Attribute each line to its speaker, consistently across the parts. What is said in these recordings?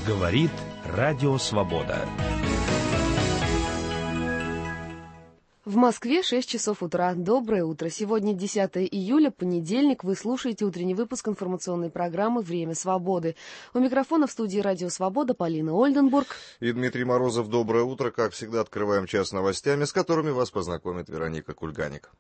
Speaker 1: Говорит Радио Свобода.
Speaker 2: В Москве 6 часов утра. Доброе утро. Сегодня 10 июля, понедельник. Вы слушаете утренний выпуск информационной программы «Время свободы». У микрофона в студии «Радио Свобода» Полина Ольденбург.
Speaker 3: И Дмитрий Морозов. Доброе утро. Как всегда, открываем час новостями, с которыми вас познакомит Вероника Кульганик.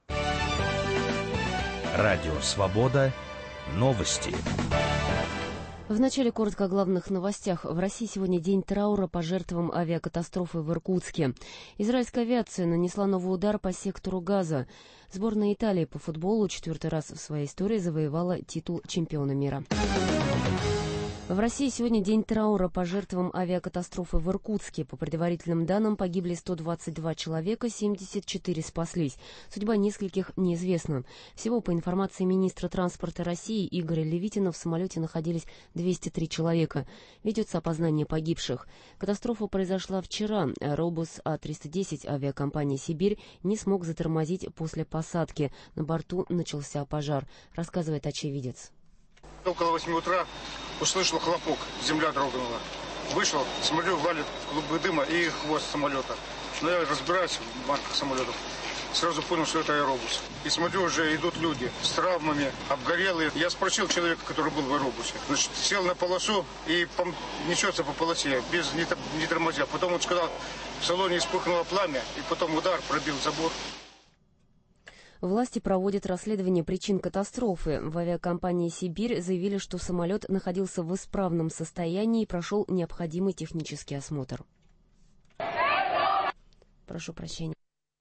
Speaker 1: Радио Свобода. Новости.
Speaker 2: Вначале коротко о главных новостях. В России сегодня день траура по жертвам авиакатастрофы в Иркутске. Израильская авиация нанесла новый удар по сектору Газа. Сборная Италии по футболу 4-й раз в своей истории завоевала титул чемпиона мира. В России сегодня день траура по жертвам авиакатастрофы в Иркутске. По предварительным данным, погибли 122 человека, 74 спаслись. Судьба нескольких неизвестна. Всего, по информации министра транспорта России Игоря Левитина, в самолете находились 203 человека. Ведется опознание погибших. Катастрофа произошла вчера. Аэробус А-310 авиакомпании «Сибирь» не смог затормозить после посадки. На борту начался пожар, рассказывает очевидец.
Speaker 4: Около 8 утра услышал хлопок, земля дрогнула. Вышел, смотрю, валит клубы дыма и хвост самолета. Но я разбираюсь в марках самолетов. Сразу понял, что это аэробус. И смотрю, уже идут люди с травмами, обгорелые. Я спросил человека, который был в аэробусе. Значит, сел на полосу и несется по полосе, без не тормозя. Потом он сказал, в салоне вспыхнуло пламя, и потом удар пробил забор.
Speaker 2: Власти проводят расследование причин катастрофы. В авиакомпании «Сибирь» заявили, что самолет находился в исправном состоянии и прошел необходимый технический осмотр. Прошу прощения.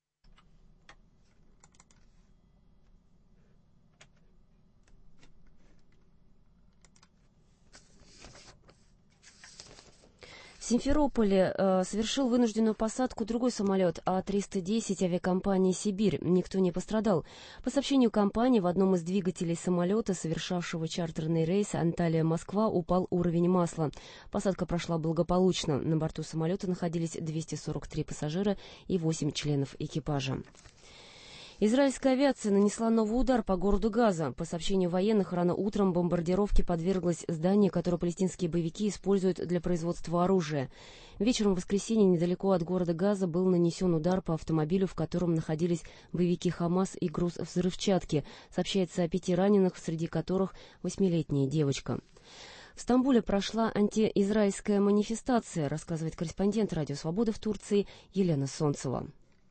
Speaker 2: В Симферополе совершил вынужденную посадку другой самолет А-310 авиакомпании «Сибирь». Никто не пострадал. По сообщению компании, в одном из двигателей самолета, совершавшего чартерный рейс Анталия-Москва, упал уровень масла. Посадка прошла благополучно. На борту самолета находились 243 пассажира и 8 членов экипажа. Израильская авиация нанесла новый удар по городу Газа. По сообщению военных, рано утром бомбардировке подверглось здание, которое палестинские боевики используют для производства оружия. Вечером в воскресенье недалеко от города Газа был нанесен удар по автомобилю, в котором находились боевики «Хамас» и груз взрывчатки. Сообщается о 5 раненых, среди которых 8-летняя девочка. В Стамбуле прошла антиизраильская манифестация, рассказывает корреспондент «Радио Свобода» в Турции Елена Солнцева.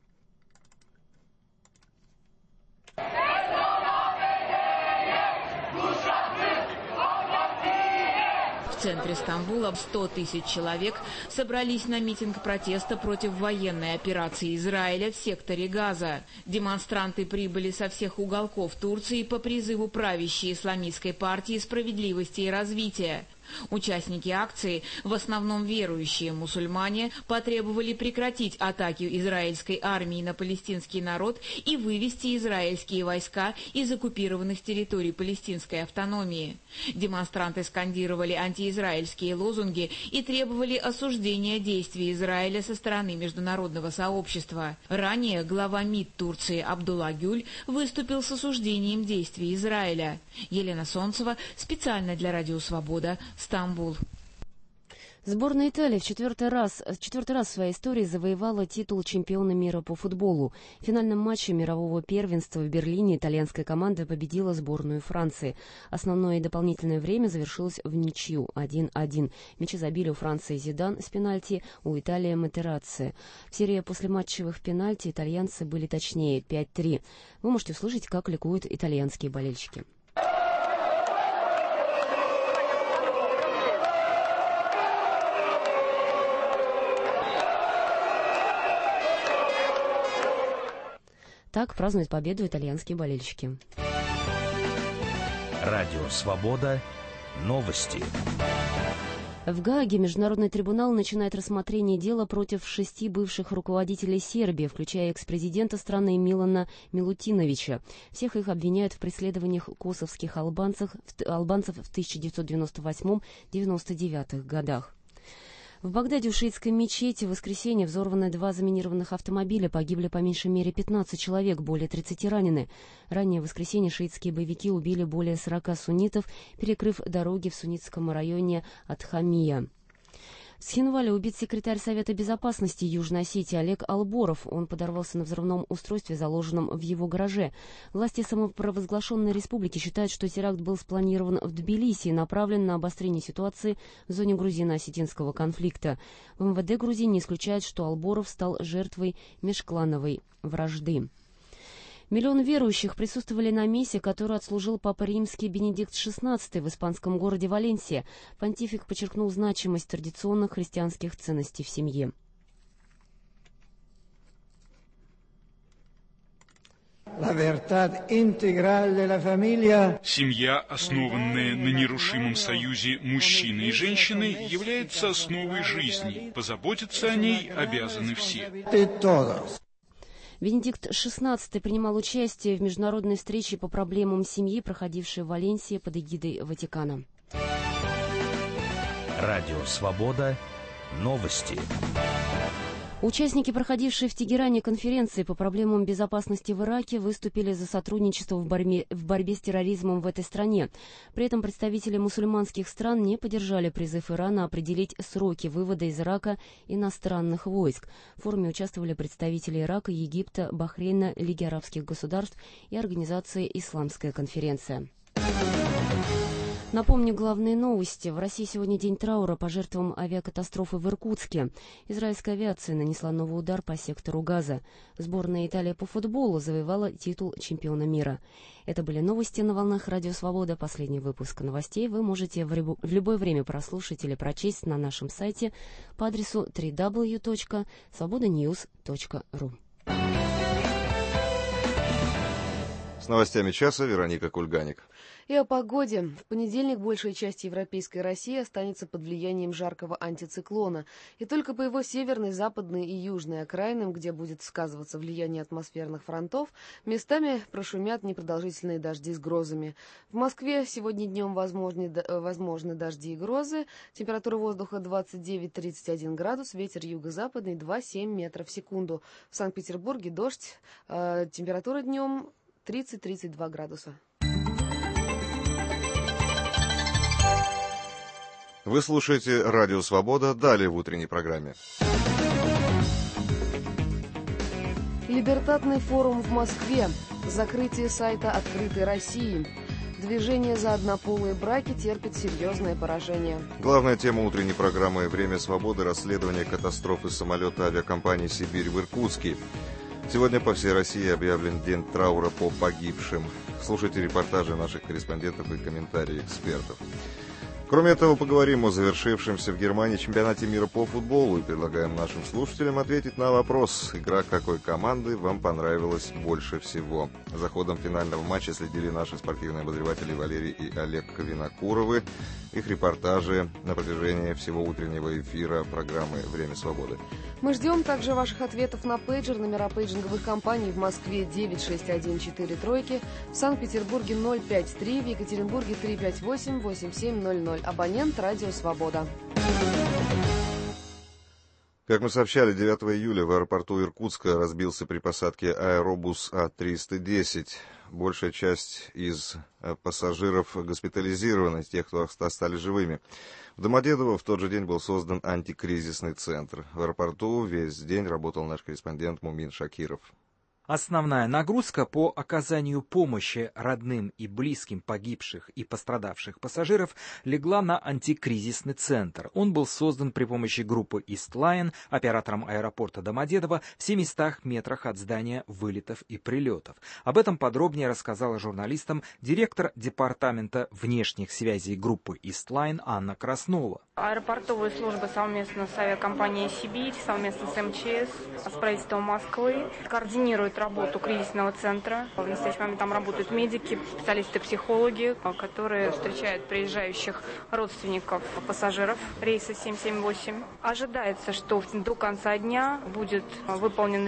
Speaker 5: В центре Стамбула 100 тысяч человек собрались на митинг протеста против военной операции Израиля в секторе Газа. Демонстранты прибыли со всех уголков Турции по призыву правящей исламистской партии «Справедливости и развития». Участники акции, в основном верующие мусульмане, потребовали прекратить атаки израильской армии на палестинский народ и вывести израильские войска из оккупированных территорий палестинской автономии. Демонстранты скандировали антиизраильские лозунги и требовали осуждения действий Израиля со стороны международного сообщества. Ранее глава МИД Турции Абдулла Гюль выступил с осуждением действий Израиля. Елена Солнцева, специально для Радио Свобода, Стамбул.
Speaker 2: Сборная Италии в четвертый раз в своей истории завоевала титул чемпиона мира по футболу. В финальном матче мирового первенства в Берлине итальянская команда победила сборную Франции. Основное и дополнительное время завершилось в ничью 1-1. Мячи забили у Франции Зидан с пенальти, у Италии Матерацци. В серии послематчевых пенальти итальянцы были точнее 5-3. Вы можете услышать, как ликуют итальянские болельщики. Так празднуют победу итальянские болельщики.
Speaker 1: Радио Свобода. Новости.
Speaker 2: В Гааге Международный трибунал начинает рассмотрение дела против 6 бывших руководителей Сербии, включая экс-президента страны Милана Милутиновича. Всех их обвиняют в преследованиях косовских албанцев в 1998-1999 годах. В Багдаде у шиитской мечети в воскресенье взорваны 2 заминированных автомобиля. Погибли по меньшей мере 15 человек, более 30 ранены. Ранее в воскресенье шиитские боевики убили более 40 суннитов, перекрыв дороги в суннитском районе Атхамия. В Схинвале убит секретарь Совета безопасности Южной Осетии Олег Алборов. Он подорвался на взрывном устройстве, заложенном в его гараже. Власти самопровозглашенной республики считают, что теракт был спланирован в Тбилиси и направлен на обострение ситуации в зоне грузино-осетинского конфликта. В МВД Грузии не исключают, что Алборов стал жертвой межклановой вражды. Миллион верующих присутствовали на мессе, которую отслужил Папа Римский Бенедикт XVI в испанском городе Валенсия. Понтифик подчеркнул значимость традиционных христианских ценностей в семье.
Speaker 6: Семья, основанная на нерушимом союзе мужчины и женщины, является основой жизни. Позаботиться о ней обязаны все.
Speaker 2: Бенедикт XVI принимал участие в международной встрече по проблемам семьи, проходившей в Валенсии под эгидой Ватикана.
Speaker 1: Радио «Свобода». Новости.
Speaker 2: Участники, проходившей в Тегеране конференции по проблемам безопасности в Ираке, выступили за сотрудничество в борьбе с терроризмом в этой стране. При этом представители мусульманских стран не поддержали призыв Ирана определить сроки вывода из Ирака иностранных войск. В форуме участвовали представители Ирака, Египта, Бахрейна, Лиги арабских государств и организации «Исламская конференция». Напомню, главные новости. В России сегодня день траура по жертвам авиакатастрофы в Иркутске. Израильская авиация нанесла новый удар по сектору Газа. Сборная Италии по футболу завоевала титул чемпиона мира. Это были новости на волнах Радио Свобода. Последний выпуск новостей вы можете в любое время прослушать или прочесть на нашем сайте по адресу www.svobodanews.ru.
Speaker 3: С новостями часа Вероника Кульганик.
Speaker 7: И о погоде. В понедельник большая часть европейской России останется под влиянием жаркого антициклона. И только по его северной, западной и южной окраинам, где будет сказываться влияние атмосферных фронтов, местами прошумят непродолжительные дожди с грозами. В Москве сегодня днем возможны дожди и грозы. Температура воздуха 29-31 градус, ветер юго-западный 2,7 метров в секунду. В Санкт-Петербурге дождь, температура днем 30-32 градуса.
Speaker 3: Вы слушаете «Радио Свобода». Далее в утренней программе.
Speaker 7: Либертатный форум в Москве. Закрытие сайта «Открытой России». Движение за однополые браки терпит серьезное поражение.
Speaker 3: Главная тема утренней программы «Время свободы» — расследование катастрофы самолета авиакомпании «Сибирь» в Иркутске. Сегодня по всей России объявлен день траура по погибшим. Слушайте репортажи наших корреспондентов и комментарии экспертов. Кроме этого, поговорим о завершившемся в Германии чемпионате мира по футболу и предлагаем нашим слушателям ответить на вопрос, игра какой команды вам понравилась больше всего. За ходом финального матча следили наши спортивные обозреватели Валерий и Олег Винокуровы. Их репортажи на протяжении всего утреннего эфира программы «Время свободы».
Speaker 7: Мы ждем также ваших ответов на пейджер. Номера пейджинговых компаний в Москве 96143, в Санкт-Петербурге 053, в Екатеринбурге 358-8700. Абонент «Радио Свобода».
Speaker 3: Как мы сообщали, 9 июля в аэропорту Иркутска разбился при посадке аэробус А-310. Большая часть из пассажиров госпитализированы, тех, кто остались живыми. В Домодедово в тот же день был создан антикризисный центр. В аэропорту весь день работал наш корреспондент Мумин Шакиров.
Speaker 8: Основная нагрузка по оказанию помощи родным и близким погибших и пострадавших пассажиров легла на антикризисный центр. Он был создан при помощи группы Eastline, оператором аэропорта Домодедово, в 700 метрах от здания вылетов и прилетов. Об этом подробнее рассказала журналистам директор департамента внешних связей группы Eastline Анна Краснова.
Speaker 9: Аэропортовые службы совместно с авиакомпанией «Сибирь», совместно с МЧС, с правительством Москвы координируют работу кризисного центра. В настоящий момент там работают медики, специалисты-психологи, которые встречают приезжающих родственников пассажиров рейса 778. Ожидается, что до конца дня будет выполнен рейс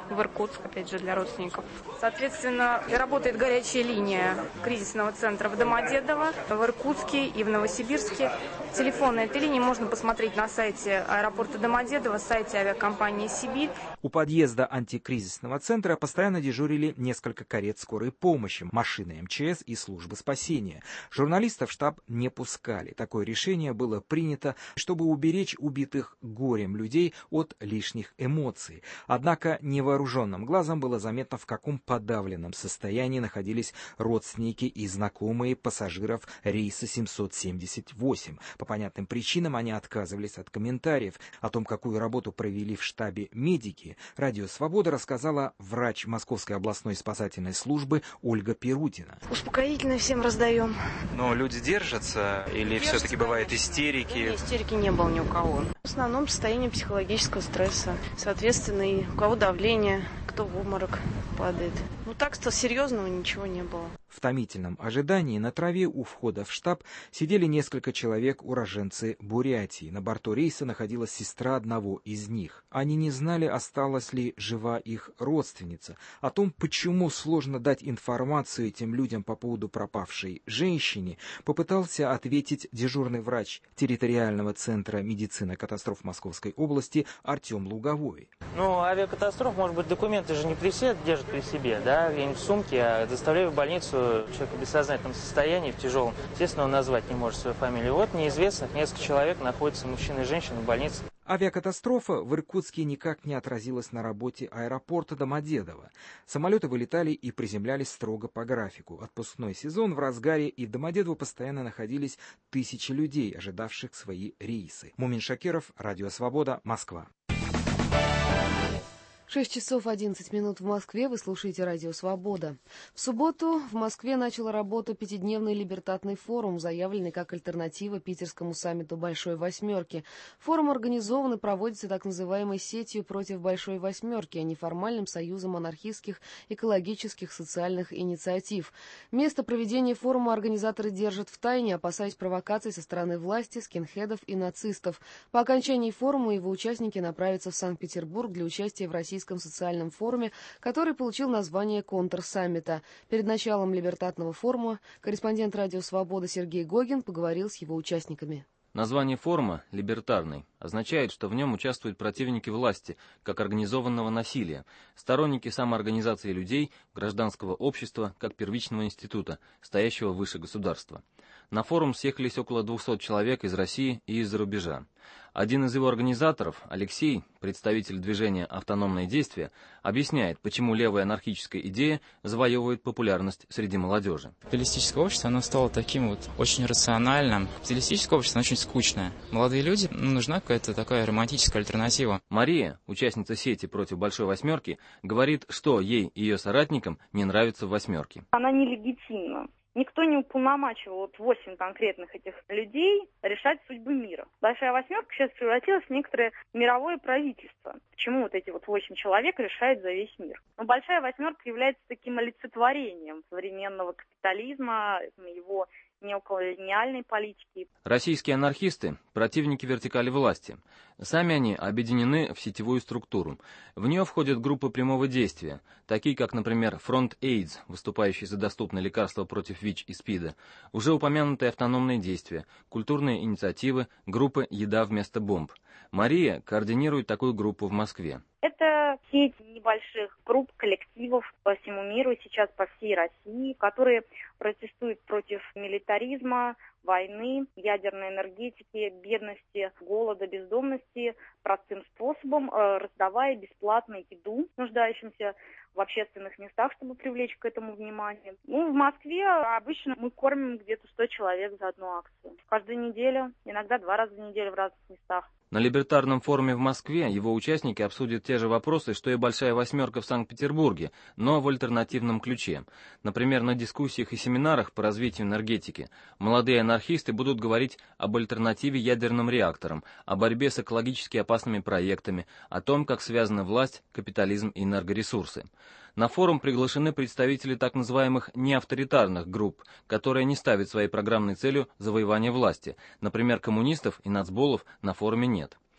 Speaker 9: в Иркутск, опять же, для родственников. Соответственно, работает горячая линия кризисного центра в Домодедово, в Иркутске и в Новосибирске. Телефон этой линии можно посмотреть на сайте аэропорта Домодедово, сайте авиакомпании «Сибирь».
Speaker 8: У подъезда антикризисного центра постоянно дежурили несколько карет скорой помощи, машины МЧС и службы спасения. Журналистов в штаб не пускали. Такое решение было принято, чтобы уберечь убитых горем людей от лишних эмоций. Однако невооруженным глазом было заметно, в каком подавленном состоянии находились родственники и знакомые пассажиров рейса 778. По понятным причинам они отказывались от комментариев. О том, какую работу провели в штабе медики, Радио Свобода рассказала врач Московской областной спасательной службы Ольга Перутина.
Speaker 10: Успокоительное всем раздаем.
Speaker 8: Но люди держатся или все-таки бывают истерики?
Speaker 10: Нет, истерики не было ни у кого. В основном состояние психологического стресса. Соответственно, и у кого давление, кто в обморок падает. Ну так-то серьезного ничего не было.
Speaker 8: В томительном ожидании на траве у входа в штаб сидели несколько человек, уроженцы Бурятии. На борту рейса находилась сестра одного из них. Они не знали, осталась ли жива их родственница. О том, почему сложно дать информацию этим людям по поводу пропавшей женщине, попытался ответить дежурный врач территориального центра медицины катастроф Московской области Артем Луговой.
Speaker 11: Ну, авиакатастроф, может быть, документы же не при себе держат при себе, да, где-нибудь в сумке, а доставляю в больницу человек в бессознательном состоянии, в тяжелом. Естественно, он назвать не может свою фамилию. Вот неизвестных несколько человек находятся, мужчина и женщина, в больнице.
Speaker 8: Авиакатастрофа в Иркутске никак не отразилась на работе аэропорта Домодедово. Самолеты вылетали и приземлялись строго по графику. Отпускной сезон в разгаре, и в Домодедово постоянно находились тысячи людей, ожидавших свои рейсы. Мумин Шакиров, Радио Свобода, Москва.
Speaker 7: 6 часов 11 минут в Москве. Вы слушаете Радио Свобода. В субботу в Москве начал работу пятидневный либертатный форум, заявленный как альтернатива питерскому саммиту «Большой восьмерки». Форум организован и проводится так называемой сетью против «Большой восьмерки», а неформальным союзом анархистских, экологических, социальных инициатив. Место проведения форума организаторы держат в тайне, опасаясь провокаций со стороны власти, скинхедов и нацистов. По окончании форума его участники направятся в Санкт-Петербург для участия в Российском социальном форуме, который получил название «Контрсаммита». Перед началом либертатного форума корреспондент Радио Свобода Сергей Гогин поговорил с его участниками.
Speaker 12: Название форума «Либертарный» означает, что в нем участвуют противники власти, как организованного насилия, сторонники самоорганизации людей, гражданского общества, как первичного института, стоящего выше государства. На форум съехались около 200 человек из России и из-за рубежа. Один из его организаторов, Алексей, представитель движения «Автономные действия», объясняет, почему левая анархическая идея завоевывает популярность среди молодежи.
Speaker 13: Капиталистическое общество, оно стало таким вот очень рациональным. Капиталистическое общество, оно очень скучное. Молодые люди, нужна какая-то такая романтическая альтернатива.
Speaker 12: Мария, участница сети против «Большой восьмерки», говорит, что ей и ее соратникам не нравится в «Восьмерке».
Speaker 14: Она нелегитимна. Никто не уполномачивал 8 конкретных этих людей решать судьбы мира. Большая восьмерка сейчас превратилась в некоторое мировое правительство. Почему вот эти 8 человек решают за весь мир? Но Большая восьмерка является таким олицетворением современного капитализма, его неоколониальной политики.
Speaker 12: Российские анархисты – противники вертикали власти. Сами они объединены в сетевую структуру. В нее входят группы прямого действия, такие как, например, Фронт AIDS, выступающий за доступные лекарства против ВИЧ и СПИДа, уже упомянутые автономные действия, культурные инициативы, группы «Еда вместо бомб». Мария координирует такую группу в Москве.
Speaker 14: Это сеть небольших групп, коллективов по всему миру, сейчас по всей России, которые протестуют против милитаризма, войны, ядерной энергетики, бедности, голода, бездомности простым способом, раздавая бесплатно еду нуждающимся в общественных местах, чтобы привлечь к этому внимание. В Москве обычно мы кормим где-то 100 человек за одну акцию. Каждую неделю, иногда 2 раза в неделю в разных местах.
Speaker 12: На либертарном форуме в Москве его участники обсудят те же вопросы, что и «Большая восьмерка» в Санкт-Петербурге, но в альтернативном ключе. Например, на дискуссиях и семинарах по развитию энергетики молодые анархисты будут говорить об альтернативе ядерным реакторам, о борьбе с экологически опасными проектами, о том, как связаны власть, капитализм и энергоресурсы. На форум приглашены представители так называемых неавторитарных групп, которые не ставят своей программной целью завоевание власти. Например, коммунистов и нацболов на форуме нет.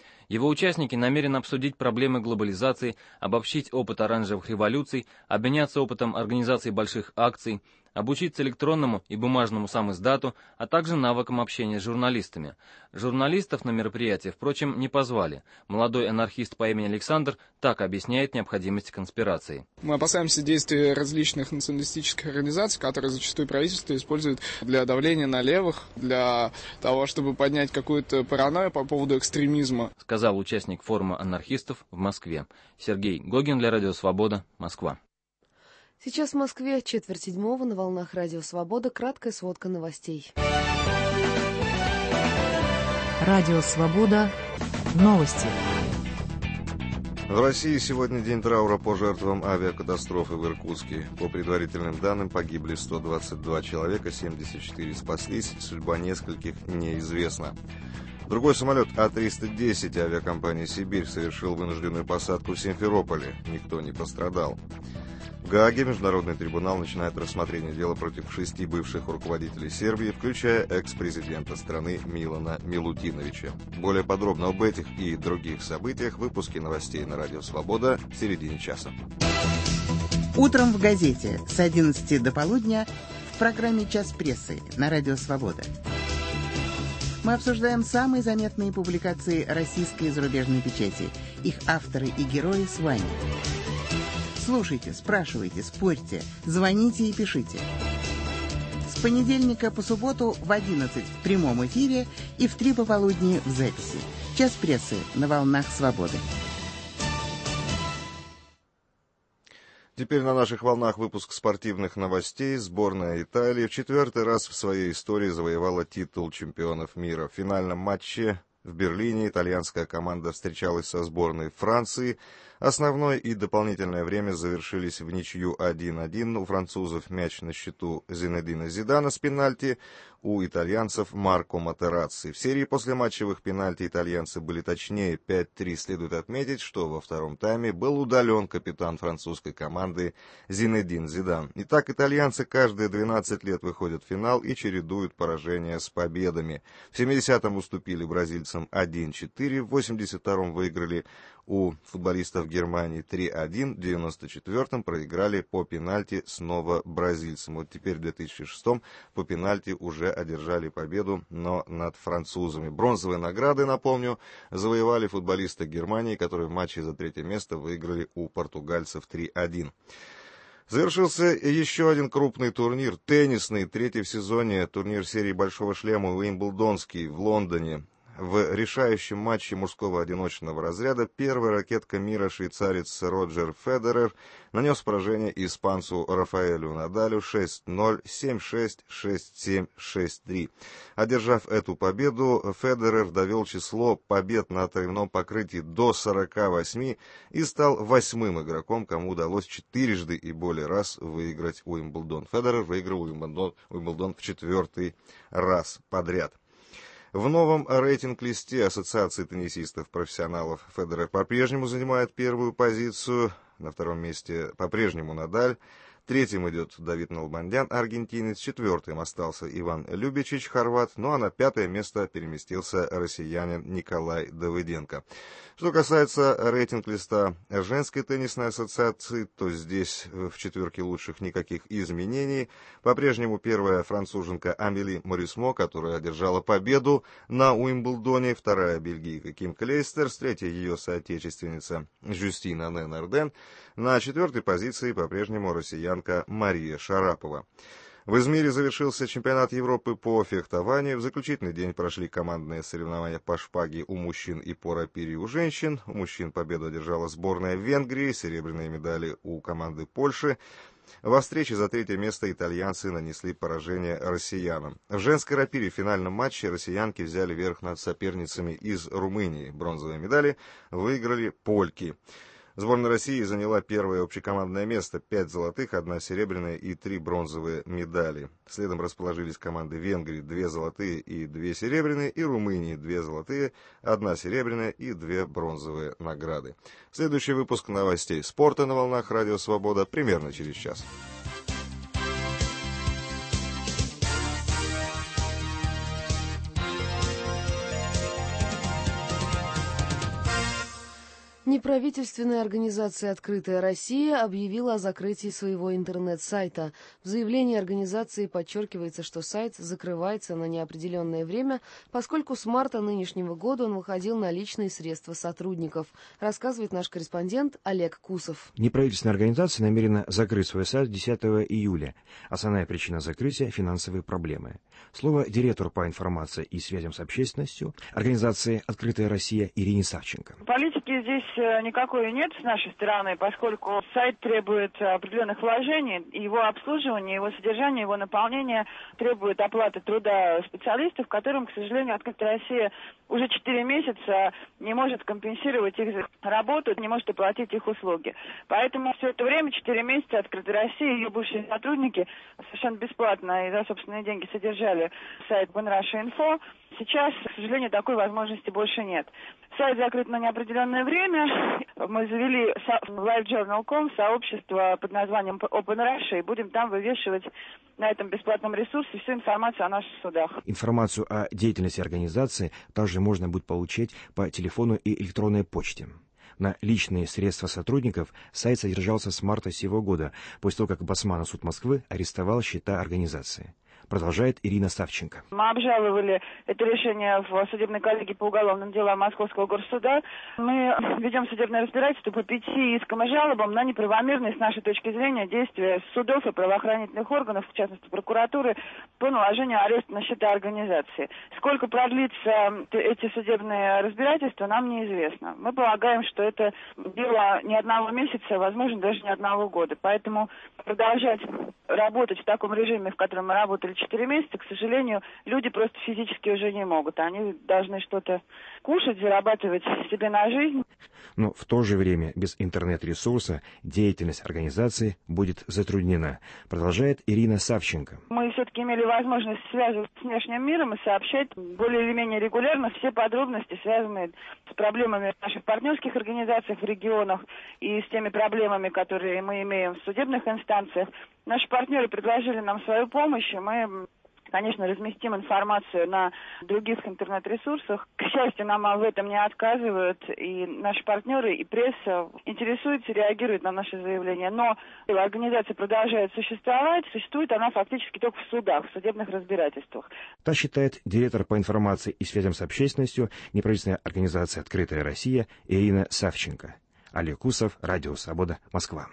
Speaker 12: Его участники намерены обсудить проблемы глобализации, обобщить опыт оранжевых революций, обменяться опытом организации больших акций, обучиться электронному и бумажному самиздату, а также навыкам общения с журналистами. Журналистов на мероприятие, впрочем, не позвали. Молодой анархист по имени Александр так объясняет необходимость конспирации.
Speaker 15: Мы опасаемся действий различных националистических организаций, которые зачастую правительство использует для давления на левых, для того, чтобы поднять какую-то паранойю по поводу экстремизма.
Speaker 12: Сказал участник форума анархистов в Москве. Сергей Гогин для Радио Свобода, Москва.
Speaker 7: Сейчас в Москве 6:45 на волнах Радио Свобода. Краткая сводка новостей.
Speaker 16: Радио Свобода. Новости.
Speaker 3: В России сегодня день траура по жертвам авиакатастрофы в Иркутске. По предварительным данным, погибли 122 человека, 74 спаслись, судьба нескольких неизвестна. Другой самолет А-310 авиакомпании «Сибирь» совершил вынужденную посадку в Симферополе. Никто не пострадал. В Гааге Международный трибунал начинает рассмотрение дела против 6 бывших руководителей Сербии, включая экс-президента страны Милана Милутиновича. Более подробно об этих и других событиях в выпуске новостей на Радио Свобода в середине часа.
Speaker 17: Утром в газете с 11 до полудня в программе «Час прессы» на Радио Свобода. Мы обсуждаем самые заметные публикации российской и зарубежной печати. Их авторы и герои с вами. Слушайте, спрашивайте, спорьте, звоните и пишите. С понедельника по субботу в 11 в прямом эфире и в 3 пополудни в записи. Час прессы на волнах Свободы.
Speaker 3: Теперь на наших волнах выпуск спортивных новостей. Сборная Италии в 4-й раз в своей истории завоевала титул чемпионов мира. В финальном матче в Берлине итальянская команда встречалась со сборной Франции. Основное и дополнительное время завершились в ничью 1-1. У французов мяч на счету Зинедина Зидана с пенальти, у итальянцев Марко Матерацци. В серии послематчевых пенальти итальянцы были точнее 5-3. Следует отметить, что во втором тайме был удален капитан французской команды Зинедин Зидан. Итак, итальянцы каждые 12 лет выходят в финал и чередуют поражения с победами. В 70-м уступили бразильцам 1-4, в 82-м выиграли у футболистов Германии 3-1, в 94-м проиграли по пенальти снова бразильцам. Вот теперь в 2006-м по пенальти уже одержали победу, но над французами. Бронзовые награды, напомню, завоевали футболисты Германии, которые в матче за 3-е место выиграли у португальцев 3-1. Завершился еще один крупный турнир, теннисный, 3-й в сезоне, турнир серии «Большого шлема» Уимблдонский в Лондоне. В решающем матче мужского одиночного разряда первая ракетка мира швейцарец Роджер Федерер нанес поражение испанцу Рафаэлю Надалю 6-0, 7-6, 6-7, 6-3. Одержав эту победу, Федерер довел число побед на отрывном покрытии до 48 и стал 8-м игроком, кому удалось 4 и более раз выиграть Уимблдон. Федерер выиграл Уимблдон в 4-й раз подряд. В новом рейтинг-листе Ассоциации теннисистов-профессионалов Федерер по-прежнему занимает первую позицию. На втором месте по-прежнему Надаль. Третьим идет Давид Налбандян, аргентинец. Четвертым остался Иван Любичич, хорват. Ну а на 5-е место переместился россиянин Николай Давыденко. Что касается рейтинг-листа женской теннисной ассоциации, то здесь в 4 лучших никаких изменений. По-прежнему первая француженка Амели Морисмо, которая одержала победу на Уимблдоне. Вторая бельгийка Ким Клейстерс. Третья ее соотечественница Жюстина Нен-Арден. На 4-й позиции по-прежнему россиянка Мария Шарапова. В Измире завершился чемпионат Европы по фехтованию. В заключительный день прошли командные соревнования по шпаге у мужчин и по рапире у женщин. У мужчин победу одержала сборная Венгрии, серебряные медали у команды Польши. Во встрече за 3-е место итальянцы нанесли поражение россиянам. В женской рапире в финальном матче россиянки взяли верх над соперницами из Румынии. Бронзовые медали выиграли польки. Сборная России заняла первое общекомандное место, 5 золотых, 1 серебряная и 3 бронзовые медали. Следом расположились команды Венгрии, 2 золотые и 2 серебряные, и Румынии, 2 золотые, 1 серебряная и 2 бронзовые награды. Следующий выпуск новостей спорта на волнах Радио Свобода примерно через час.
Speaker 7: Неправительственная организация «Открытая Россия» объявила о закрытии своего интернет-сайта. В заявлении организации подчеркивается, что сайт закрывается на неопределенное время, поскольку с марта нынешнего года он выходил на личные средства сотрудников, рассказывает наш корреспондент Олег Кусов.
Speaker 18: Неправительственная организация намерена закрыть свой сайт 10 июля. Основная причина закрытия – финансовые проблемы. Слово директору по информации и связям с общественностью организации «Открытая Россия» Ирине Савченко.
Speaker 19: Политики здесь никакой нет с нашей стороны, поскольку сайт требует определенных вложений, его обслуживание, его содержание, его наполнение требует оплаты труда специалистов, которым, к сожалению, «Открытая Россия» уже 4 месяца не может компенсировать их работу, не может оплатить их услуги. Поэтому все это время, 4 месяца, «Открытая Россия» и ее бывшие сотрудники совершенно бесплатно и за собственные деньги содержали сайт OneRussia.info. Сейчас, к сожалению, такой возможности больше нет. Сайт закрыт на неопределенное время. Мы завели в LiveJournal.com сообщество под названием Open Russia и будем там вывешивать на этом бесплатном ресурсе всю информацию о наших судах.
Speaker 18: Информацию о деятельности организации также можно будет получить по телефону и электронной почте. На личные средства сотрудников сайт содержался с марта сего года, после того, как Басманный суд Москвы арестовал счета организации. Продолжает Ирина Савченко.
Speaker 19: Мы обжаловали это решение в судебной коллегии по уголовным делам Московского горсуда. Мы ведем судебное разбирательство по 5 искам и жалобам на неправомерность, с нашей точки зрения, действия судов и правоохранительных органов, в частности прокуратуры, по наложению ареста на счета организации. Сколько продлится эти судебные разбирательства, нам неизвестно. Мы полагаем, что это дело не одного месяца, возможно, даже не одного года. Поэтому продолжать работать в таком режиме, в котором мы работали 4 месяца, к сожалению, люди просто физически уже не могут. Они должны что-то кушать, зарабатывать себе на жизнь.
Speaker 18: Но в то же время без интернет-ресурса деятельность организации будет затруднена, продолжает Ирина Савченко.
Speaker 19: Мы все-таки имели возможность связываться с внешним миром и сообщать более или менее регулярно все подробности, связанные с проблемами в наших партнерских организациях в регионах и с теми проблемами, которые мы имеем в судебных инстанциях. Наши партнеры предложили нам свою помощь, и мы, конечно, разместим информацию на других интернет-ресурсах. К счастью, нам в этом не отказывают, и наши партнеры, и пресса интересуются, реагируют на наши заявления. Но организация продолжает существовать, существует она фактически только в судах, в судебных разбирательствах.
Speaker 18: Так считает директор по информации и связям с общественностью неправительственной организации «Открытая Россия» Ирина Савченко. Олег Кусов, Радио Свобода, Москва.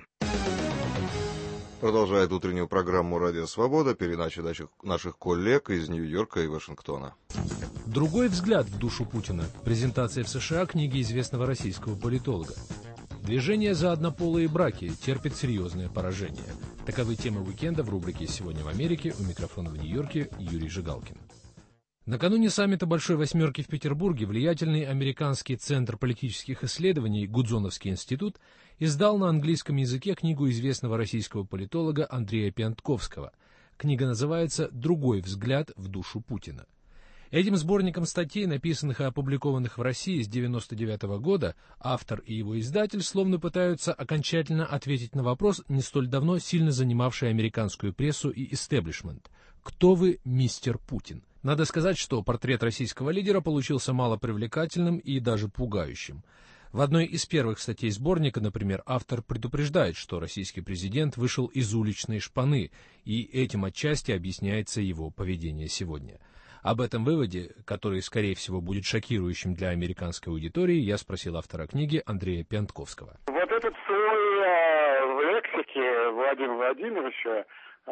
Speaker 3: Продолжает утреннюю программу «Радио Свобода» передача наших коллег из Нью-Йорка и Вашингтона.
Speaker 20: Другой взгляд в душу Путина. Презентация в США книги известного российского политолога. Движение за однополые браки терпит серьезное поражение. Таковы темы уикенда в рубрике «Сегодня в Америке». У микрофона в Нью-Йорке Юрий Жигалкин. Накануне саммита Большой Восьмерки в Петербурге влиятельный американский центр политических исследований Гудзоновский институт издал на английском языке книгу известного российского политолога Андрея Пиантковского. Книга называется «Другой взгляд в душу Путина». Этим сборником статей, написанных и опубликованных в России с 1999 года, автор и его издатель словно пытаются окончательно ответить на вопрос, не столь давно сильно занимавший американскую прессу и истеблишмент. «Кто вы, мистер Путин?» Надо сказать, что портрет российского лидера получился малопривлекательным и даже пугающим. В одной из первых статей сборника, например, автор предупреждает, что российский президент вышел из уличной шпаны, и этим отчасти объясняется его поведение сегодня. Об этом выводе, который, скорее всего, будет шокирующим для американской аудитории, я спросил автора книги Андрея Пиантковского.
Speaker 21: Вот этот слой в лексике Владимира Владимировича,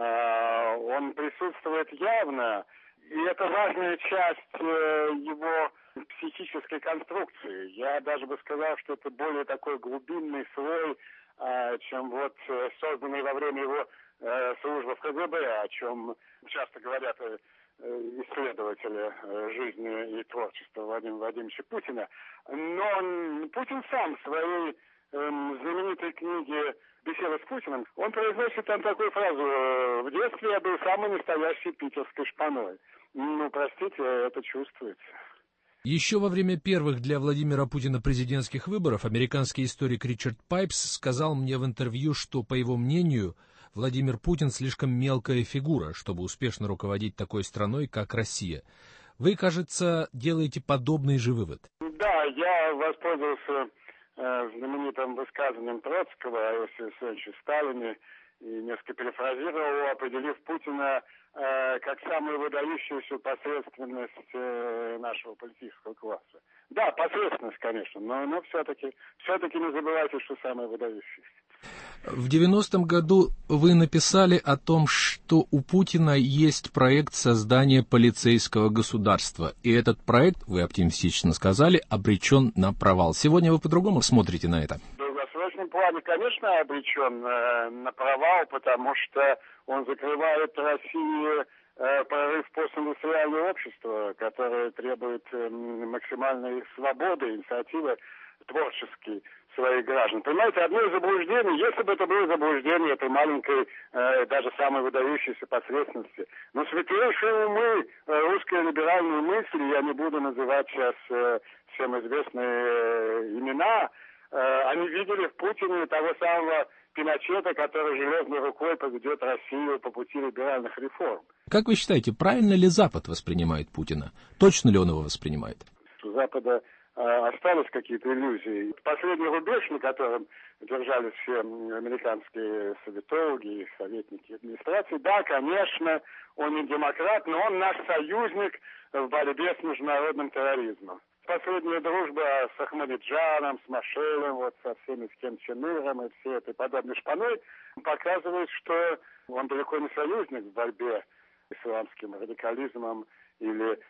Speaker 21: он присутствует явно, и это важная часть его психической конструкции. Я даже бы сказал, что это более такой глубинный слой, чем вот созданный во время его службы в КГБ, о чем часто говорят исследователи жизни и творчества Владимира Владимировича Путина. Но Путин сам в своей знаменитой книге «Беседа с Путиным», он произносит там такую фразу: «В детстве я был самой настоящей питерской шпаной». Ну, простите, это чувствуется.
Speaker 20: Еще во время первых для Владимира Путина президентских выборов американский историк Ричард Пайпс сказал мне в интервью, что, по его мнению, Владимир Путин слишком мелкая фигура, чтобы успешно руководить такой страной, как Россия. Вы, кажется, делаете подобный же вывод.
Speaker 21: Да, я воспользовался знаменитым высказыванием Троцкого о Иосифе Виссарионовиче Сталине и несколько перефразировал его, определив Путина как самую выдающуюся посредственность нашего политического класса. Да, посредственность, конечно, но все-таки не забывайте, что самая выдающаяся.
Speaker 20: В 90-м году вы написали о том, что у Путина есть проект создания полицейского государства. И этот проект, вы оптимистично сказали, обречен на провал. Сегодня вы по-другому смотрите на это?
Speaker 21: В долгосрочном плане, конечно, обречен на провал, потому что он закрывает России прорыв в постиндустриальное общество, которое требует максимальной свободы, инициативы творческой своих граждан. Понимаете, одно из заблуждений, если бы это было заблуждение этой маленькой, даже самой выдающейся посредственности, но светлейшие умы русской либеральной мысли, я не буду называть сейчас всем известные имена, они видели в Путине того самого Пиночета, который железной рукой поведет Россию по пути либеральных реформ.
Speaker 20: Как вы считаете, правильно ли Запад воспринимает Путина? Точно ли он его воспринимает?
Speaker 21: У Запада остались какие-то иллюзии. Последний рубеж, на котором держались все американские советологи и советники администрации, да, конечно, он не демократ, но он наш союзник в борьбе с международным терроризмом. Последняя дружба с Ахмадиджаном, с Машелем, вот со всеми, с Кем Чен Иром и всей этой подобной шпаной показывает, что он далеко не союзник в борьбе с исламским радикализмом или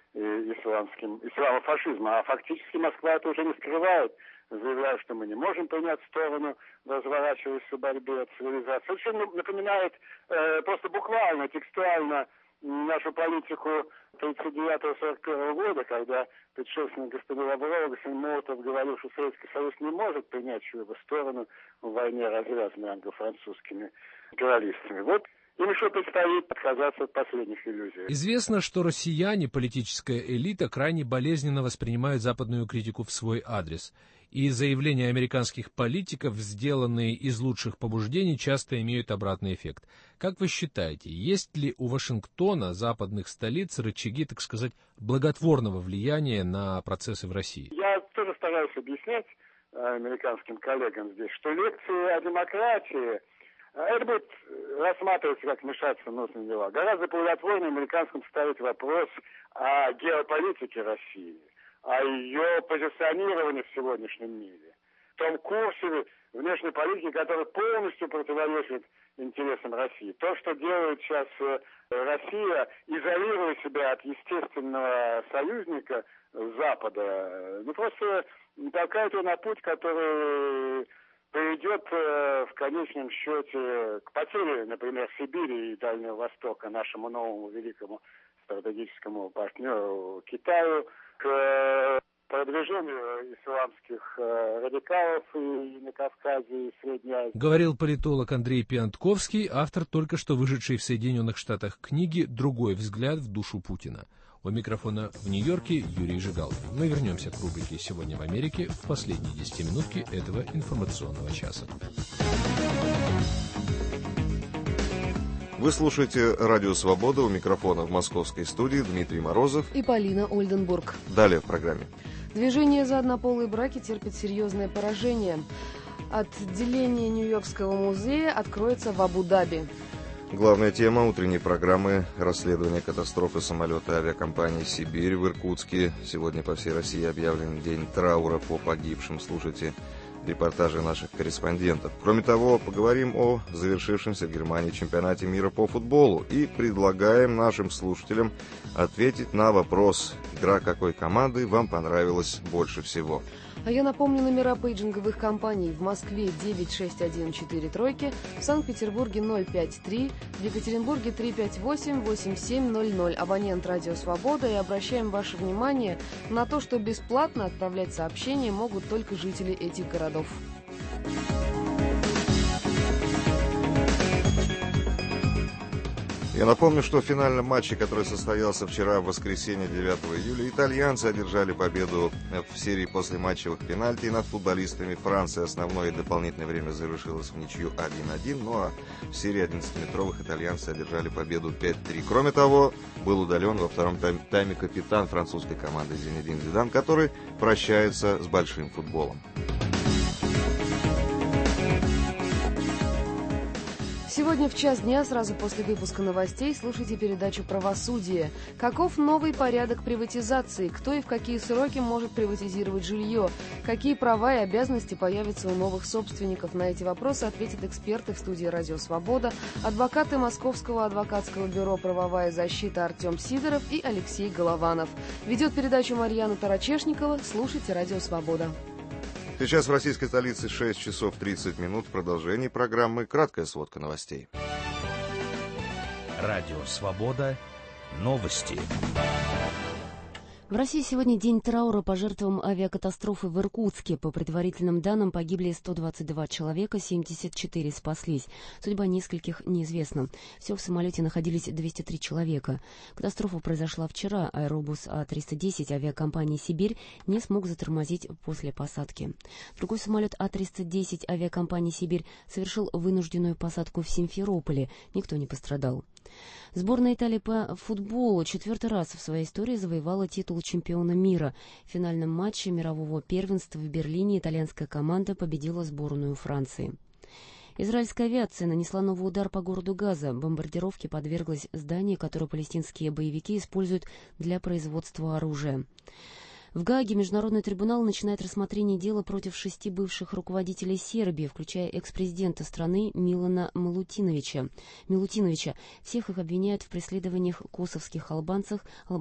Speaker 21: исламофашизмом. А фактически Москва это уже не скрывает, заявляя, что мы не можем принять сторону в разворачивающейся борьбе от цивилизации. Очень напоминает просто буквально, текстуально нашу политику 1939-1941 года, когда предшественник господина Лаврова, господин Молотов, говорил, что Советский Союз не может принять чью-либо сторону в войне, развязанной англо-французскими империалистами. Вот им еще предстоит отказаться от последних иллюзий.
Speaker 20: Известно, что россияне, политическая элита, крайне болезненно воспринимают западную критику в свой адрес. И заявления американских политиков, сделанные из лучших побуждений, часто имеют обратный эффект. Как вы считаете, есть ли у Вашингтона, западных столиц, рычаги, так сказать, благотворного влияния на процессы в России?
Speaker 21: Я тоже стараюсь объяснять американским коллегам здесь, что лекции о демократии, это будет рассматриваться как вмешаться в внутренние дела. Гораздо плодотворнее американцам ставить вопрос о геополитике России, о ее позиционировании в сегодняшнем мире, в том курсе внешней политики, который полностью противоречит интересам России. То, что делает сейчас Россия, изолируя себя от естественного союзника Запада, просто толкает ее на путь, который приведет в конечном счете к потере, например, Сибири и Дальнего Востока, нашему новому великому стратегическому партнеру Китаю, к продвижению исламских радикалов и на Кавказе, и в Средней Азии.
Speaker 20: Говорил политолог Андрей Пиантковский, автор только что вышедшей в Соединенных Штатах книги «Другой взгляд в душу Путина». У микрофона в Нью-Йорке Юрий Жигалов. Мы вернемся к рубрике «Сегодня в Америке» в последние 10 минутки этого информационного часа.
Speaker 3: Вы слушаете «Радио Свобода», у микрофона в московской студии Дмитрий Морозов
Speaker 7: и Полина Ольденбург.
Speaker 3: Далее в программе.
Speaker 7: Движение за однополые браки терпит серьезное поражение. Отделение Нью-Йоркского музея откроется в Абу-Даби.
Speaker 3: Главная тема утренней программы – расследование катастрофы самолета авиакомпании «Сибирь» в Иркутске. Сегодня по всей России объявлен день траура по погибшим. Слушайте репортажи наших корреспондентов. Кроме того, поговорим о завершившемся в Германии чемпионате мира по футболу и предлагаем нашим слушателям ответить на вопрос, игра какой команды вам понравилась больше всего.
Speaker 7: А я напомню номера пейджинговых компаний. В Москве 96143, в Санкт-Петербурге 053, в Екатеринбурге 358-8700. Абонент «Радио Свобода». И обращаем ваше внимание на то, что бесплатно отправлять сообщения могут только жители этих городов.
Speaker 3: Я напомню, что в финальном матче, который состоялся вчера в воскресенье 9 июля, итальянцы одержали победу в серии послематчевых пенальти над футболистами Франции. Основное и дополнительное время завершилось в ничью 1-1, ну а в серии 11-метровых итальянцы одержали победу 5-3. Кроме того, был удален во втором тайме капитан французской команды Зинедин Зидан, который прощается с большим футболом.
Speaker 7: Сегодня в час дня, сразу после выпуска новостей, слушайте передачу «Правосудие». Каков новый порядок приватизации? Кто и в какие сроки может приватизировать жилье? Какие права и обязанности появятся у новых собственников? На эти вопросы ответят эксперты в студии «Радио Свобода», адвокаты Московского адвокатского бюро «Правовая защита» Артем Сидоров и Алексей Голованов. Ведет передачу Марьяна Тарачешникова. Слушайте «Радио Свобода».
Speaker 3: Сейчас в российской столице 6 часов 30 минут. В продолжении программы краткая сводка новостей.
Speaker 1: Радио «Свобода». Новости.
Speaker 2: В России сегодня день траура по жертвам авиакатастрофы в Иркутске. По предварительным данным, погибли 122 человека, 74 спаслись. Судьба нескольких неизвестна. Всего в самолете находились 203 человека. Катастрофа произошла вчера. Аэробус А-310 авиакомпании «Сибирь» не смог затормозить после посадки. Другой самолет А-310 авиакомпании «Сибирь» совершил вынужденную посадку в Симферополе. Никто не пострадал. Сборная Италии по футболу 4-й раз в своей истории завоевала титул чемпиона мира. В финальном матче мирового первенства в Берлине итальянская команда победила сборную Франции. Израильская авиация нанесла новый удар по городу Газа. Бомбардировке подверглось здание, которое палестинские боевики используют для производства оружия. В Гааге Международный трибунал начинает рассмотрение дела против 6 бывших руководителей Сербии, включая экс-президента страны Милана Милутиновича. Всех их обвиняют в преследованиях косовских албанцев в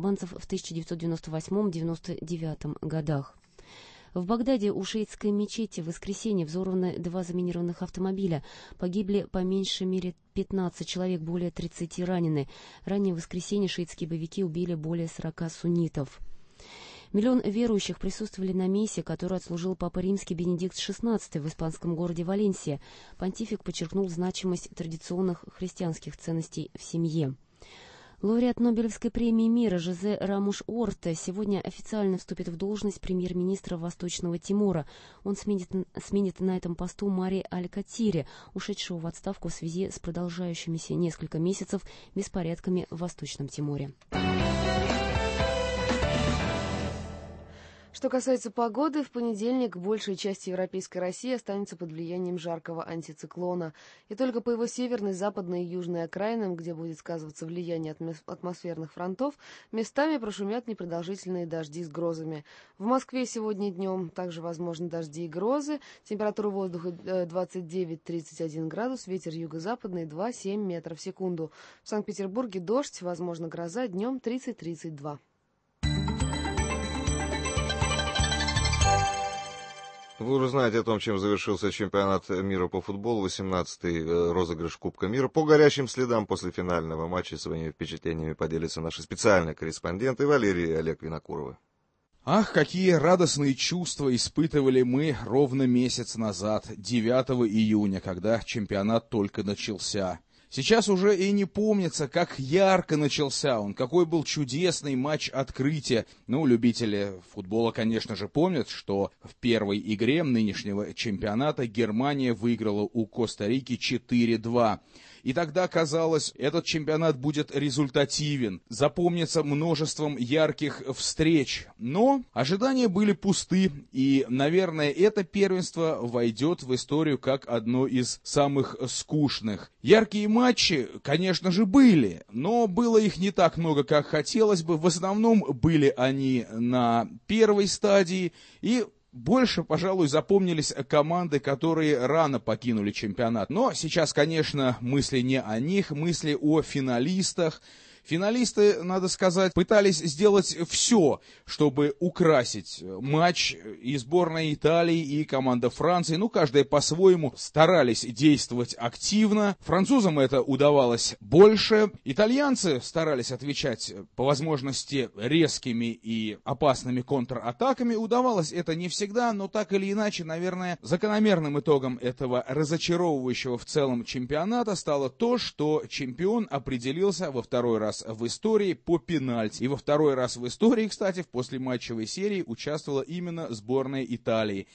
Speaker 2: 1998-1999 годах. В Багдаде у шиитской мечети в воскресенье взорваны 2 заминированных автомобиля. Погибли по меньшей мере 15 человек, более 30 ранены. Ранее в воскресенье шиитские боевики убили более 40 суннитов. Миллион верующих присутствовали на мессе, которую отслужил Папа Римский Бенедикт XVI в испанском городе Валенсия. Понтифик подчеркнул значимость традиционных христианских ценностей в семье. Лауреат Нобелевской премии мира Жозе Рамош Орта сегодня официально вступит в должность премьер-министра Восточного Тимора. Он сменит на этом посту Мари Аль-Катири, ушедшего в отставку в связи с продолжающимися несколько месяцев беспорядками в Восточном Тиморе.
Speaker 7: Что касается погоды, в понедельник большая часть европейской России останется под влиянием жаркого антициклона. И только по его северной, западной и южной окраинам, где будет сказываться влияние атмосферных фронтов, местами прошумят непродолжительные дожди с грозами. В Москве сегодня днем также возможны дожди и грозы. Температура воздуха 29-31 градус, ветер юго-западный 2-7 метров в секунду. В Санкт-Петербурге дождь, возможно гроза, днем 30-32.
Speaker 3: Вы уже знаете о том, чем завершился чемпионат мира по футболу, 18-й розыгрыш Кубка мира. По горячим следам после финального матча своими впечатлениями поделятся наши специальные корреспонденты Валерий и Олег Винокуровы.
Speaker 4: Ах, какие радостные чувства испытывали мы ровно месяц назад, 9 июня, когда чемпионат только начался. Сейчас уже и не помнится, как ярко начался он, какой был чудесный матч открытия. Ну, любители футбола, конечно же, помнят, что в первой игре нынешнего чемпионата Германия выиграла у Коста-Рики 4-2. И тогда казалось, этот чемпионат будет результативен, запомнится множеством ярких встреч. Но ожидания были пусты, и, наверное, это первенство войдет в историю как одно из самых скучных. Яркие матчи, конечно же, были, но было их не так много, как хотелось бы. В основном были они на первой стадии, и больше, пожалуй, запомнились команды, которые рано покинули чемпионат. Но сейчас, конечно, мысли не о них, мысли о финалистах. Финалисты, надо сказать, пытались сделать все, чтобы украсить матч. И сборная Италии, и команда Франции, ну, каждая по-своему старались действовать активно. Французам это удавалось больше. Итальянцы старались отвечать по возможности резкими и опасными контратаками. Удавалось это не всегда, но так или иначе, наверное, закономерным итогом этого разочаровывающего в целом чемпионата стало то, что чемпион определился во второй раз в истории по пенальти. И во второй раз в истории, кстати, в послематчевой серии участвовала именно сборная Италии.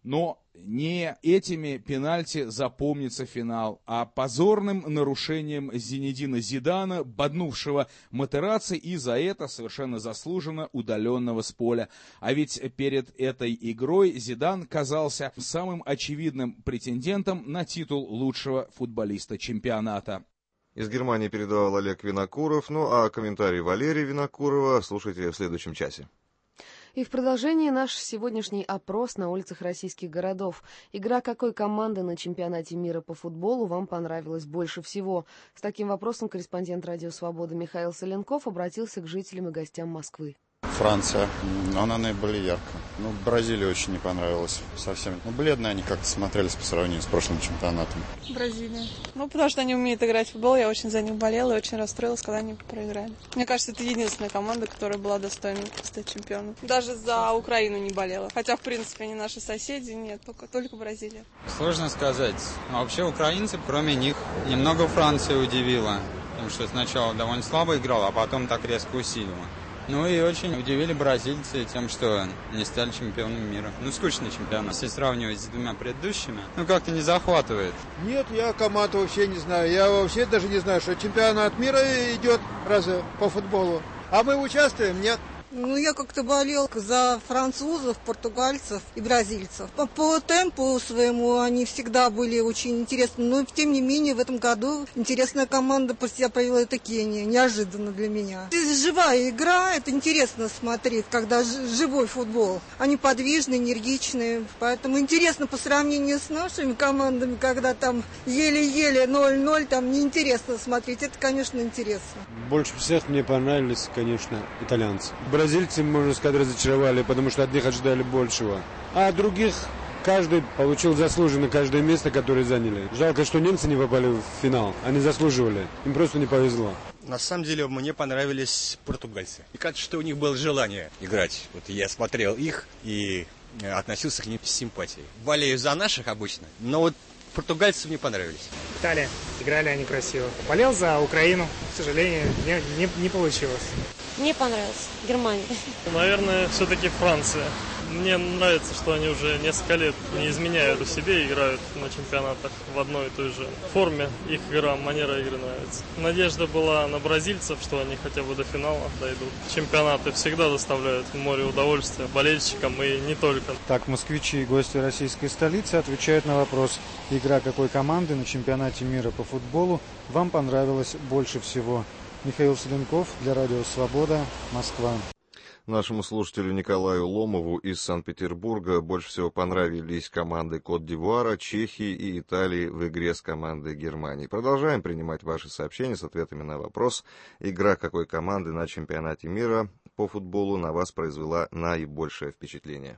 Speaker 4: Но не этими пенальти запомнится финал, а позорным нарушением Зинедина Зидана, боднувшего Матерацци и за это совершенно заслуженно удаленного с поля. А ведь перед этой игрой Зидан казался самым очевидным претендентом на титул лучшего футболиста чемпионата.
Speaker 3: Из Германии передавал Олег Винокуров, ну а комментарий Валерия Винокурова слушайте в следующем часе.
Speaker 7: И в продолжении наш сегодняшний опрос на улицах российских городов. Игра какой команды на чемпионате мира по футболу вам понравилась больше всего? С таким вопросом корреспондент «Радио Свобода» Михаил Соленков обратился к жителям и гостям Москвы.
Speaker 5: Франция. Она наиболее яркая. Бразилия очень не понравилась совсем. Бледные они как-то смотрелись по сравнению с прошлым чемпионатом.
Speaker 22: Бразилия. Потому что они умеют играть в футбол. Я очень за них болела и очень расстроилась, когда они проиграли. Мне кажется, это единственная команда, которая была достойна стать чемпионом. Даже за Украину не болела. Хотя, в принципе, они наши соседи. Нет, только Бразилия.
Speaker 23: Сложно сказать. Вообще украинцы, кроме них, немного Франция удивила. Потому что сначала довольно слабо играла, а потом так резко усилила. И очень удивили бразильцы тем, что не стали чемпионами мира. Скучный чемпионат. Если сравнивать с двумя предыдущими, как-то не захватывает.
Speaker 24: Нет, я команду вообще не знаю. Я вообще даже не знаю, что чемпионат мира идет разве по футболу. А мы участвуем? Нет.
Speaker 25: Я как-то болел за французов, португальцев и бразильцев. По темпу своему они всегда были очень интересны. Но, тем не менее, в этом году интересная команда себя провела, это Кения. Неожиданно для меня. Живая игра, это интересно смотреть, когда живой футбол. Они подвижные, энергичные. Поэтому интересно по сравнению с нашими командами, когда там еле-еле 0-0, там неинтересно смотреть. Это, конечно, интересно.
Speaker 26: Больше всех мне понравились, конечно, итальянцы. Бразильцы, можно сказать, разочаровали, потому что от них ожидали большего. А от других каждый получил заслуженно каждое место, которое заняли. Жалко, что немцы не попали в финал. Они заслуживали. Им просто не повезло.
Speaker 27: На самом деле, мне понравились португальцы. И кажется, что у них было желание играть. Я смотрел их и относился к ним с симпатией. Болею за наших обычно, но португальцы мне понравились.
Speaker 28: Италия. Играли они красиво. Болел за Украину. К сожалению, не получилось.
Speaker 29: Мне понравилось. Германия.
Speaker 30: Наверное, все-таки Франция. Мне нравится, что они уже несколько лет не изменяют у себя и играют на чемпионатах в одной и той же форме. Их игра, манера игры нравится. Надежда была на бразильцев, что они хотя бы до финала дойдут. Чемпионаты всегда доставляют море удовольствия болельщикам и не только.
Speaker 26: Так, москвичи и гости российской столицы отвечают на вопрос: игра какой команды на чемпионате мира по футболу вам понравилась больше всего? Михаил Соленков для Радио Свобода, Москва.
Speaker 3: Нашему слушателю Николаю Ломову из Санкт-Петербурга больше всего понравились команды Кот-д'Ивуара, Чехии и Италии в игре с командой Германии. Продолжаем принимать ваши сообщения с ответами на вопрос: игра какой команды на чемпионате мира по футболу на вас произвела наибольшее впечатление?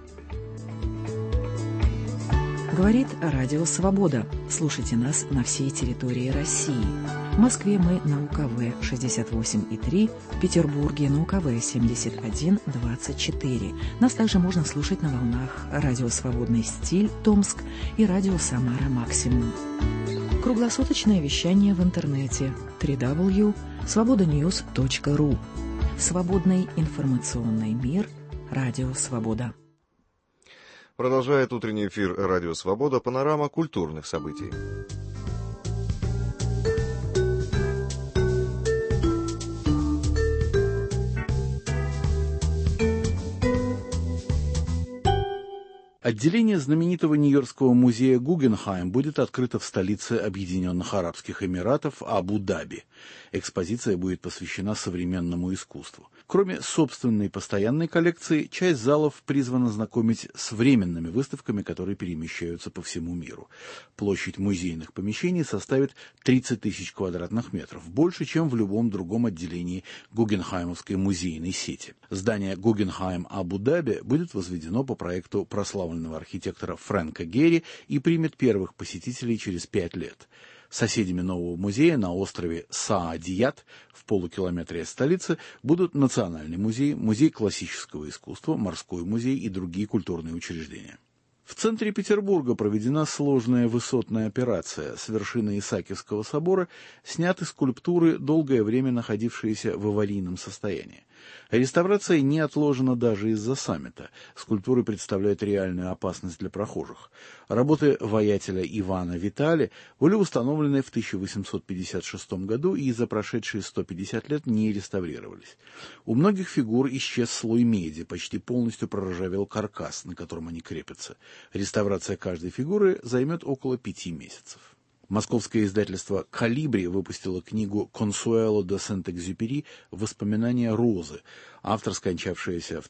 Speaker 16: Говорит Радио Свобода. Слушайте нас на всей территории России. В Москве мы на УКВ 68,3, в Петербурге на УКВ 71,24. Нас также можно слушать на волнах Радио Свободный стиль Томск и Радио Самара Максимум. Круглосуточное вещание в интернете www.svobodanews.ru. Свободный информационный мир. Радио Свобода.
Speaker 3: Продолжает утренний эфир «Радио Свобода» панорама культурных событий.
Speaker 31: Отделение знаменитого Нью-Йоркского музея Гугенхайм будет открыто в столице Объединенных Арабских Эмиратов Абу-Даби. Экспозиция будет посвящена современному искусству. Кроме собственной постоянной коллекции, часть залов призвана знакомить с временными выставками, которые перемещаются по всему миру. Площадь музейных помещений составит 30 тысяч квадратных метров, больше, чем в любом другом отделении Гугенхаймовской музейной сети. Здание Гугенхайм Абу-Даби будет возведено по проекту прославленного архитектора Фрэнка Герри и примет первых посетителей через 5 лет. Соседями нового музея на острове Саадият в полукилометре от столицы будут Национальный музей, Музей классического искусства, Морской музей и другие культурные учреждения. В центре Петербурга проведена сложная высотная операция. С вершины Исаакиевского собора сняты скульптуры, долгое время находившиеся в аварийном состоянии. Реставрация не отложена даже из-за саммита. Скульптуры представляют реальную опасность для прохожих. Работы воятеля Ивана Витали были установлены в 1856 году и за прошедшие 150 лет не реставрировались. У многих фигур исчез слой меди, почти полностью проржавел каркас, на котором они крепятся. Реставрация каждой фигуры займет около 5 месяцев. Московское издательство «Калибри» выпустило книгу «Консуэло де Сент-Экзюпери. Воспоминания Розы». Автор, скончавшаяся в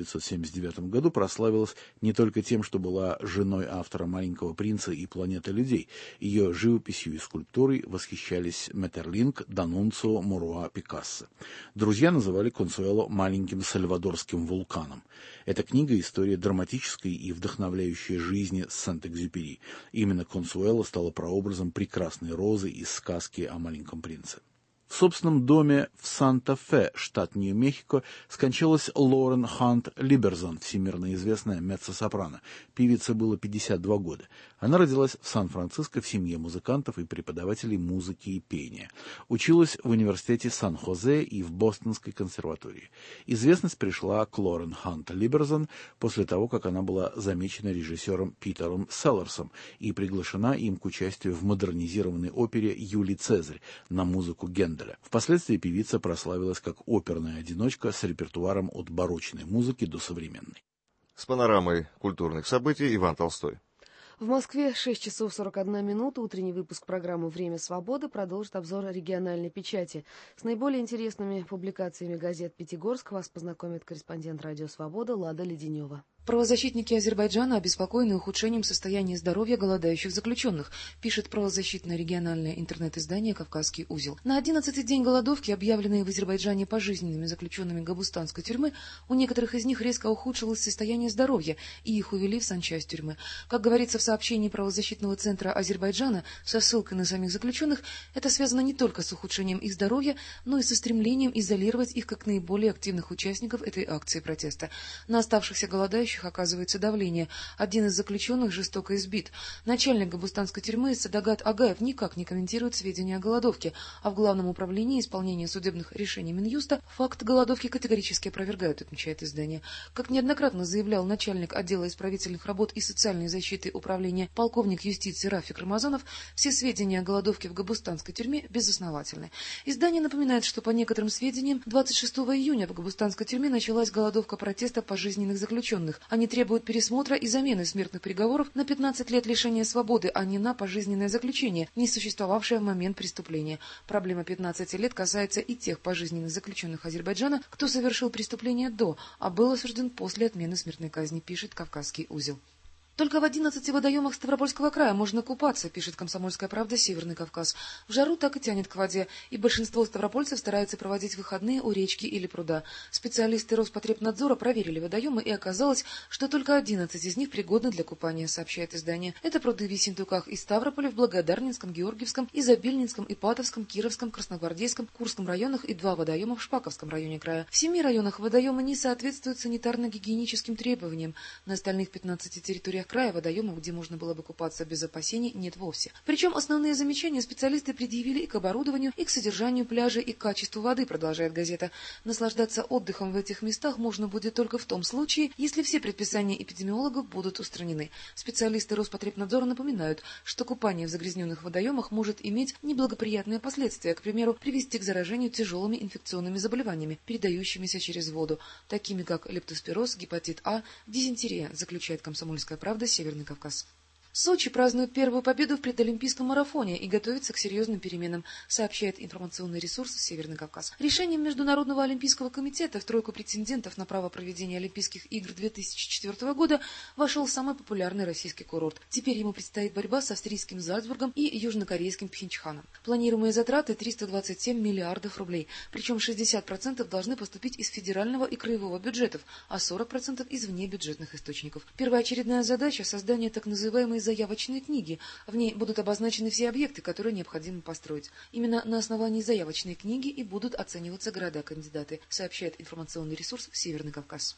Speaker 31: 1979 году, прославилась не только тем, что была женой автора «Маленького принца» и «Планеты людей». Ее живописью и скульптурой восхищались Метерлинк, Данунцио, Муруа, Пикассо. Друзья называли Консуэло маленьким сальвадорским вулканом. Эта книга – история драматической и вдохновляющей жизни Сент-Экзюпери. Именно Консуэло стала прообразом прекрасной Розы из сказки о «Маленьком принце». В собственном доме в Санта-Фе, штат Нью-Мехико, скончалась Лорен Хант Либерзон, всемирно известная меццо-сопрано. Певице было 52 года. Она родилась в Сан-Франциско в семье музыкантов и преподавателей музыки и пения. Училась в университете Сан-Хозе и в Бостонской консерватории. Известность пришла к Лорен Хант Либерзон после того, как она была замечена режиссером Питером Селлерсом и приглашена им к участию в модернизированной опере «Юлий Цезарь» на музыку Генделя. Впоследствии певица прославилась как оперная одиночка с репертуаром от барочной музыки до современной.
Speaker 3: С панорамой культурных событий Иван Толстой.
Speaker 7: В Москве 6 часов 41 минута. Утренний выпуск программы «Время свободы» продолжит обзор региональной печати. С наиболее интересными публикациями газет Пятигорска вас познакомит корреспондент «Радио Свобода» Лада Леденева.
Speaker 6: Правозащитники Азербайджана обеспокоены ухудшением состояния здоровья голодающих заключенных, пишет правозащитное региональное интернет-издание «Кавказский узел». На 11-й день голодовки, объявленные в Азербайджане пожизненными заключенными Габустанской тюрьмы, у некоторых из них резко ухудшилось состояние здоровья, и их увели в санчасть тюрьмы. Как говорится в сообщении правозащитного центра Азербайджана со ссылкой на самих заключенных, это связано не только с ухудшением их здоровья, но и со стремлением изолировать их как наиболее активных участников этой акции протеста. На оставшихся голодающих оказывается давление. Один из заключенных жестоко избит. Начальник Габустанской тюрьмы Садагат Агаев никак не комментирует сведения о голодовке, а в Главном управлении исполнения судебных решений Минюста факт голодовки категорически опровергают, отмечает издание. Как неоднократно заявлял начальник отдела исправительных работ и социальной защиты управления полковник юстиции Рафик Рамазанов, все сведения о голодовке в Габустанской тюрьме безосновательны. Издание напоминает, что по некоторым сведениям 26 июня в Габустанской тюрьме началась голодовка протеста пожизненных заключенных. Они требуют пересмотра и замены смертных приговоров на 15 лет лишения свободы, а не на пожизненное заключение, не существовавшее в момент преступления. Проблема 15 лет касается и тех пожизненных заключенных Азербайджана, кто совершил преступление до, а был осужден после отмены смертной казни, пишет «Кавказский узел». Только в 11 водоемах Ставропольского края можно купаться, пишет «Комсомольская правда» Северный Кавказ. В жару так и тянет к воде, и большинство ставропольцев стараются проводить выходные у речки или пруда. Специалисты Роспотребнадзора проверили водоемы, и оказалось, что только 11 из них пригодны для купания, сообщает издание. Это пруды в Ессентуках и Ставрополе, в Благодарнинском, Георгиевском, Изобильнинском, Ипатовском, Кировском, Красногвардейском, Курском районах и 2 водоема в Шпаковском районе края. В 7 районах водоемы не соответствуют санитарно-гигиеническим требованиям. На остальных 15 территориях края водоемов, где можно было бы купаться без опасений, нет вовсе. Причем основные замечания специалисты предъявили и к оборудованию, и к содержанию пляжа, и к качеству воды, продолжает газета. Наслаждаться отдыхом в этих местах можно будет только в том случае, если все предписания эпидемиологов будут устранены. Специалисты Роспотребнадзора напоминают, что купание в загрязненных водоемах может иметь неблагоприятные последствия, к примеру, привести к заражению тяжелыми инфекционными заболеваниями, передающимися через воду, такими как лептоспироз, гепатит А, дизентерия, заключает «Комсомольская правда» Северный Кавказ. Сочи празднует первую победу в предолимпийском марафоне и готовится к серьезным переменам, сообщает информационный ресурс «Северный Кавказ». Решением Международного олимпийского комитета в тройку претендентов на право проведения Олимпийских игр 2004 года вошел самый популярный российский курорт. Теперь ему предстоит борьба с австрийским Зальцбургом и южнокорейским Пхенчханом. Планируемые затраты 327 миллиардов рублей, причем 60% должны поступить из федерального и краевого бюджетов, а 40% из внебюджетных источников. Первоочередная задача – создание так называемой заявочной книги. В ней будут обозначены все объекты, которые необходимо построить. Именно на основании заявочной книги и будут оцениваться города-кандидаты, сообщает информационный ресурс «Северный Кавказ».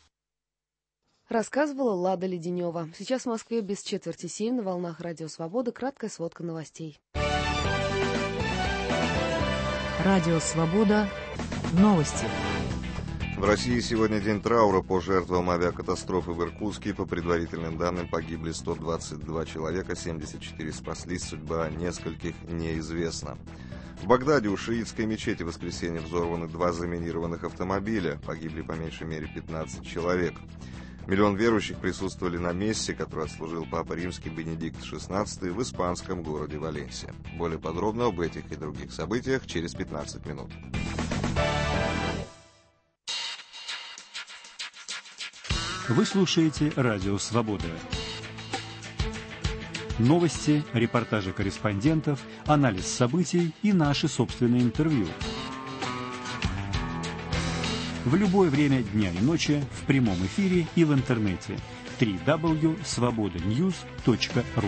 Speaker 7: Рассказывала Лада Леденева. Сейчас в Москве без 6:45 на волнах Радио Свобода краткая сводка новостей.
Speaker 16: Радио Свобода. Новости.
Speaker 3: В России сегодня день траура по жертвам авиакатастрофы в Иркутске. По предварительным данным погибли 122 человека, 74 спаслись, судьба нескольких неизвестна. В Багдаде у шиитской мечети в воскресенье взорваны 2 заминированных автомобиля. Погибли по меньшей мере 15 человек. Миллион верующих присутствовали на мессе, который отслужил Папа Римский Бенедикт XVI в испанском городе Валенсия. Более подробно об этих и других событиях через 15 минут.
Speaker 8: Вы слушаете «Радио Свобода». Новости, репортажи корреспондентов, анализ событий и наши собственные интервью. В любое время дня и ночи, в прямом эфире и в интернете. www.svobodanews.ru.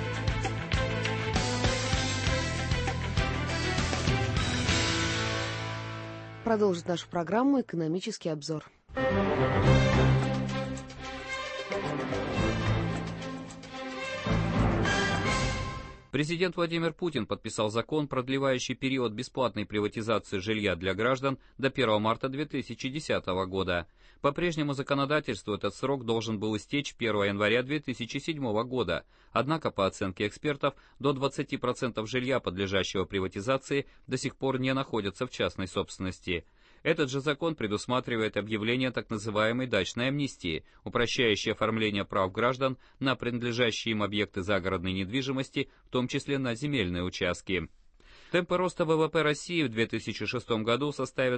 Speaker 7: Продолжит нашу программу «Экономический обзор».
Speaker 9: Президент Владимир Путин подписал закон, продлевающий период бесплатной приватизации жилья для граждан до 1 марта 2010 года. По прежнему законодательству этот срок должен был истечь 1 января 2007 года. Однако, по оценке экспертов, до 20% жилья, подлежащего приватизации, до сих пор не находятся в частной собственности. Этот же закон предусматривает объявление так называемой дачной амнистии, упрощающей оформление прав граждан на принадлежащие им объекты загородной недвижимости, в том числе на земельные участки. Темпы роста ВВП России в 2006 году составят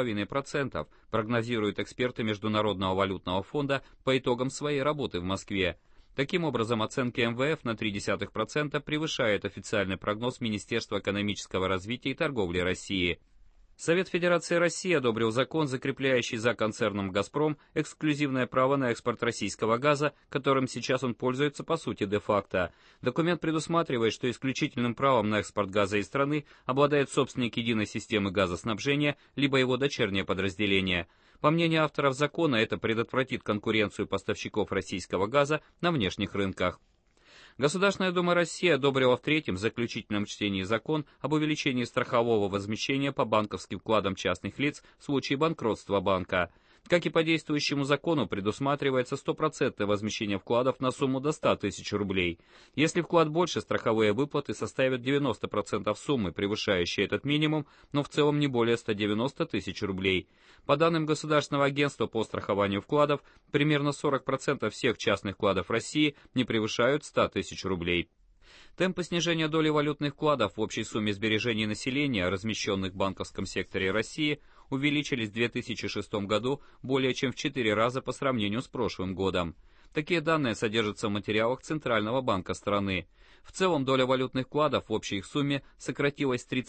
Speaker 9: 6,5%, прогнозируют эксперты Международного валютного фонда по итогам своей работы в Москве. Таким образом, оценки МВФ на 0,3% превышают официальный прогноз Министерства экономического развития и торговли России. Совет Федерации России одобрил закон, закрепляющий за концерном «Газпром» эксклюзивное право на экспорт российского газа, которым сейчас он пользуется по сути де-факто. Документ предусматривает, что исключительным правом на экспорт газа из страны обладает собственник единой системы газоснабжения, либо его дочернее подразделение. По мнению авторов закона, это предотвратит конкуренцию поставщиков российского газа на внешних рынках. Государственная Дума России одобрила в третьем заключительном чтении закон об увеличении страхового возмещения по банковским вкладам частных лиц в случае банкротства банка. Как и по действующему закону, предусматривается 100% возмещение вкладов на сумму до 100 тысяч рублей. Если вклад больше, страховые выплаты составят 90% суммы, превышающей этот минимум, но в целом не более 190 тысяч рублей. По данным Государственного агентства по страхованию вкладов, примерно 40% всех частных вкладов России не превышают 100 тысяч рублей. Темпы снижения доли валютных вкладов в общей сумме сбережений населения, размещенных в банковском секторе России, увеличились в 2006 году более чем в 4 раза по сравнению с прошлым годом. Такие данные содержатся в материалах Центрального банка страны. В целом доля валютных вкладов в общей их сумме сократилась с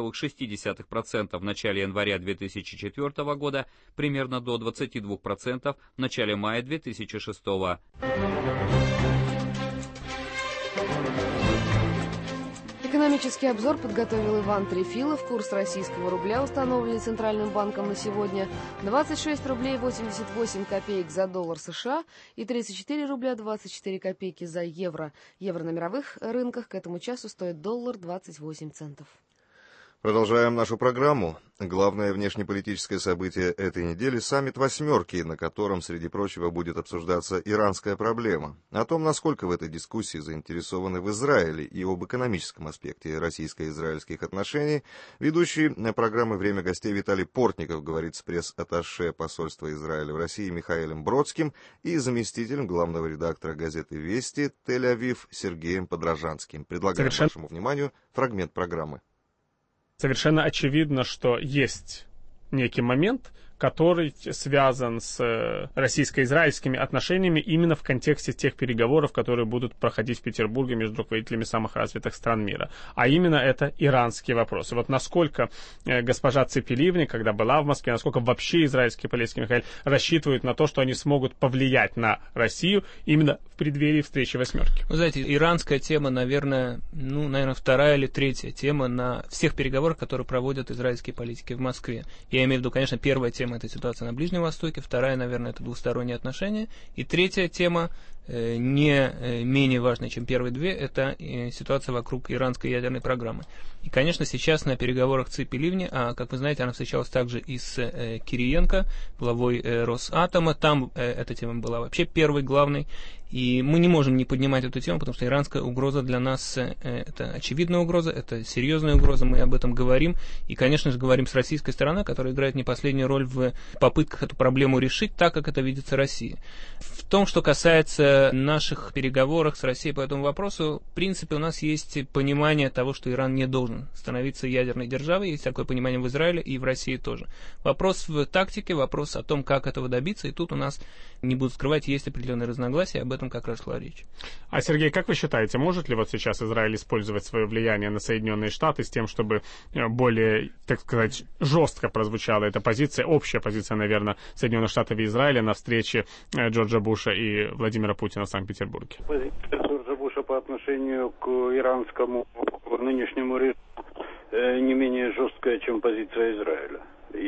Speaker 9: 30,6% в начале января 2004 года примерно до 22% в начале мая 2006 года.
Speaker 7: Экономический обзор подготовил Иван Трефилов. Курс российского рубля, установленный Центральным банком на сегодня, 26 рублей 88 копеек за доллар США и 34 рубля 24 копейки за евро. Евро на мировых рынках к этому часу стоит доллар 28 центов.
Speaker 3: Продолжаем нашу программу. Главное внешнеполитическое событие этой недели – саммит «Восьмерки», на котором, среди прочего, будет обсуждаться иранская проблема. О том, насколько в этой дискуссии заинтересованы в Израиле и об экономическом аспекте российско-израильских отношений, ведущий программы «Время гостей» Виталий Портников говорит с пресс-атташе посольства Израиля в России Михаилом Бродским и заместителем главного редактора газеты «Вести» Тель-Авив Сергеем Подражанским. Предлагаем вашему вниманию фрагмент программы.
Speaker 10: Совершенно очевидно, что есть некий момент, который связан с российско-израильскими отношениями именно в контексте тех переговоров, которые будут проходить в Петербурге между руководителями самых развитых стран мира. А именно это иранские вопросы. Вот насколько госпожа Цепи-Ливни, когда была в Москве, насколько вообще израильские политики, Михаил, рассчитывают на то, что они смогут повлиять на Россию именно в преддверии встречи «Восьмерки.
Speaker 11: Вы знаете, иранская тема, наверное, вторая или третья тема на всех переговорах, которые проводят израильские политики в Москве. Я имею в виду, конечно, первая тема — это ситуация на Ближнем Востоке, вторая, наверное, это двусторонние отношения, и третья тема — не менее важной, чем первые две, это ситуация вокруг иранской ядерной программы. И, конечно, сейчас на переговорах Ципи Ливни, а, как вы знаете, она встречалась также и с Кириенко, главой Росатома, там эта тема была вообще первой, главной, и мы не можем не поднимать эту тему, потому что иранская угроза для нас это очевидная угроза, это серьезная угроза, мы об этом говорим, и, конечно же, говорим с российской стороны, которая играет не последнюю роль в попытках эту проблему решить так, как это видится России. В том, что касается наших переговоров с Россией по этому вопросу, в принципе, у нас есть понимание того, что Иран не должен становиться ядерной державой, есть такое понимание в Израиле и в России тоже. Вопрос в тактике, вопрос о том, как этого добиться, и тут у нас, не буду скрывать, есть определенные разногласия, об этом как раз шла речь.
Speaker 10: А, Сергей, как вы считаете, может ли вот сейчас Израиль использовать свое влияние на Соединенные Штаты с тем, чтобы более, так сказать, жестко прозвучала эта позиция, общая позиция, наверное, Соединенных Штатов и Израиля на встрече Джорджа Буша и Владимира Путина в Санкт-Петербурге?
Speaker 1: Позиция Джорджа Буша по отношению к иранскому нынешнему режиму не менее жесткая, чем позиция Израиля.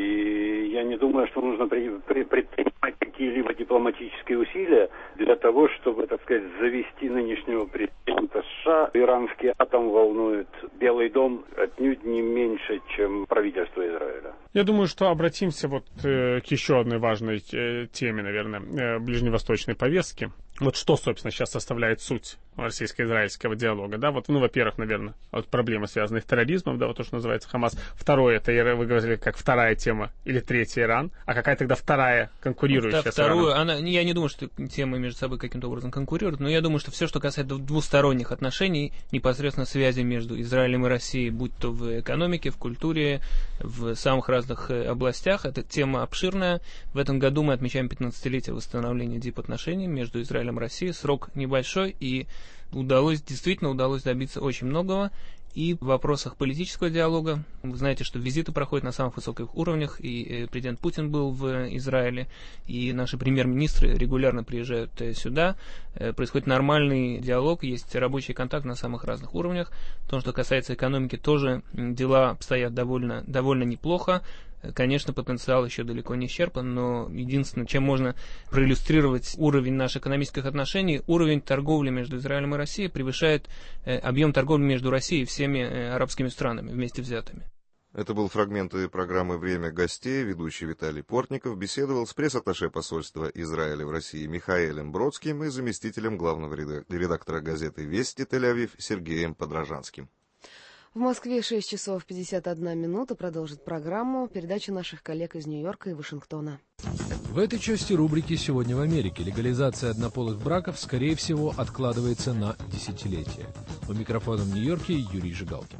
Speaker 1: И я не думаю, что нужно предпринимать какие-либо дипломатические усилия для того, чтобы, так сказать, завести нынешнего президента США. Иранский атом волнует Белый дом отнюдь не меньше, чем правительство Израиля.
Speaker 10: Я думаю, что обратимся вот к еще одной важной теме, наверное, ближневосточной повестки. Вот что, собственно, сейчас составляет суть российско-израильского диалога, да, вот, ну, во-первых, наверное, вот проблемы, связанные с терроризмом, да, вот то, что называется Хамас. Второе, это, вы говорили, как вторая тема или третья Иран, а какая тогда вторая конкурирующая с Ираном?
Speaker 11: Я не думаю, что темы между собой каким-то образом конкурируют, но я думаю, что все, что касается двусторонних отношений, непосредственно связи между Израилем и Россией, будь то в экономике, в культуре, в самых разных областях, эта тема обширная. В этом году мы отмечаем 15-летие восстановления дипотношений между Израилем и Россией, срок небольшой, и действительно удалось добиться очень многого. И в вопросах политического диалога, вы знаете, что визиты проходят на самых высоких уровнях, и президент Путин был в Израиле, и наши премьер-министры регулярно приезжают сюда. Происходит нормальный диалог, есть рабочий контакт на самых разных уровнях. В том, что касается экономики, тоже дела обстоят довольно неплохо. Конечно, потенциал еще далеко не исчерпан, но единственное, чем можно проиллюстрировать уровень наших экономических отношений, уровень торговли между Израилем и Россией превышает объем торговли между Россией и всеми арабскими странами вместе взятыми.
Speaker 3: Это был фрагмент программы «Время гостей». Ведущий Виталий Портников беседовал с пресс-атташе посольства Израиля в России Михаэлем Бродским и заместителем главного редактора газеты «Вести» Тель-Авив Сергеем Подражанским.
Speaker 7: В Москве 6 часов 51 минута. Продолжит программу передача наших коллег из Нью-Йорка и Вашингтона.
Speaker 2: В этой части рубрики «Сегодня в Америке» легализация однополых браков, скорее всего, откладывается на десятилетия. У микрофона в Нью-Йорке Юрий Жигалкин.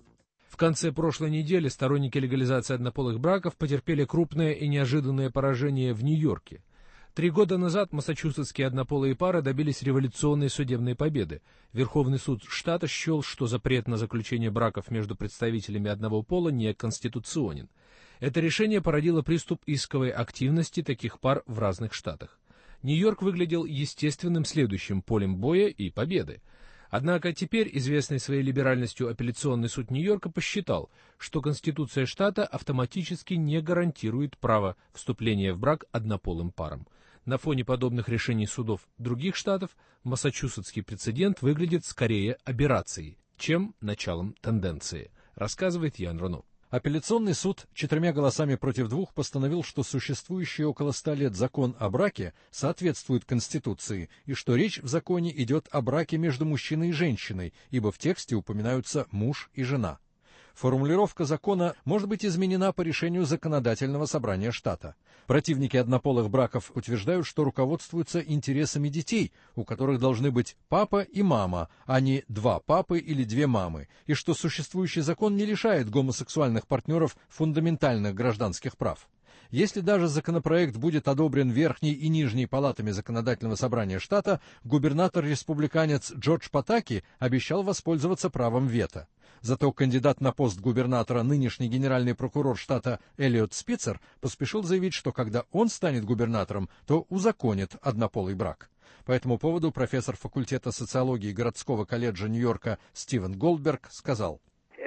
Speaker 2: В конце прошлой недели сторонники легализации однополых браков потерпели крупное и неожиданное поражение в Нью-Йорке. 3 года назад массачусетские однополые пары добились революционной судебной победы. Верховный суд штата счел, что запрет на заключение браков между представителями одного пола неконституционен. Это решение породило приступ исковой активности таких пар в разных штатах. Нью-Йорк выглядел естественным следующим полем боя и победы. Однако теперь известный своей либеральностью апелляционный суд Нью-Йорка посчитал, что Конституция штата автоматически не гарантирует право вступления в брак однополым парам. На фоне подобных решений судов других штатов массачусетский прецедент выглядит скорее аберрацией, чем началом тенденции, рассказывает Ян Руно.
Speaker 12: Апелляционный суд 4 голосами против 2 постановил, что существующий около 100 лет закон о браке соответствует Конституции, и что речь в законе идет о браке между мужчиной и женщиной, ибо в тексте упоминаются муж и жена. Формулировка закона может быть изменена по решению законодательного собрания штата. Противники однополых браков утверждают, что руководствуются интересами детей, у которых должны быть папа и мама, а не 2 папы или 2 мамы, и что существующий закон не лишает гомосексуальных партнеров фундаментальных гражданских прав. Если даже законопроект будет одобрен Верхней и Нижней палатами законодательного собрания штата, губернатор-республиканец Джордж Патаки обещал воспользоваться правом вето. Зато кандидат на пост губернатора, нынешний генеральный прокурор штата Элиот Спицер, поспешил заявить, что когда он станет губернатором, то узаконит однополый брак. По этому поводу профессор факультета социологии городского колледжа Нью-Йорка Стивен Голдберг сказал: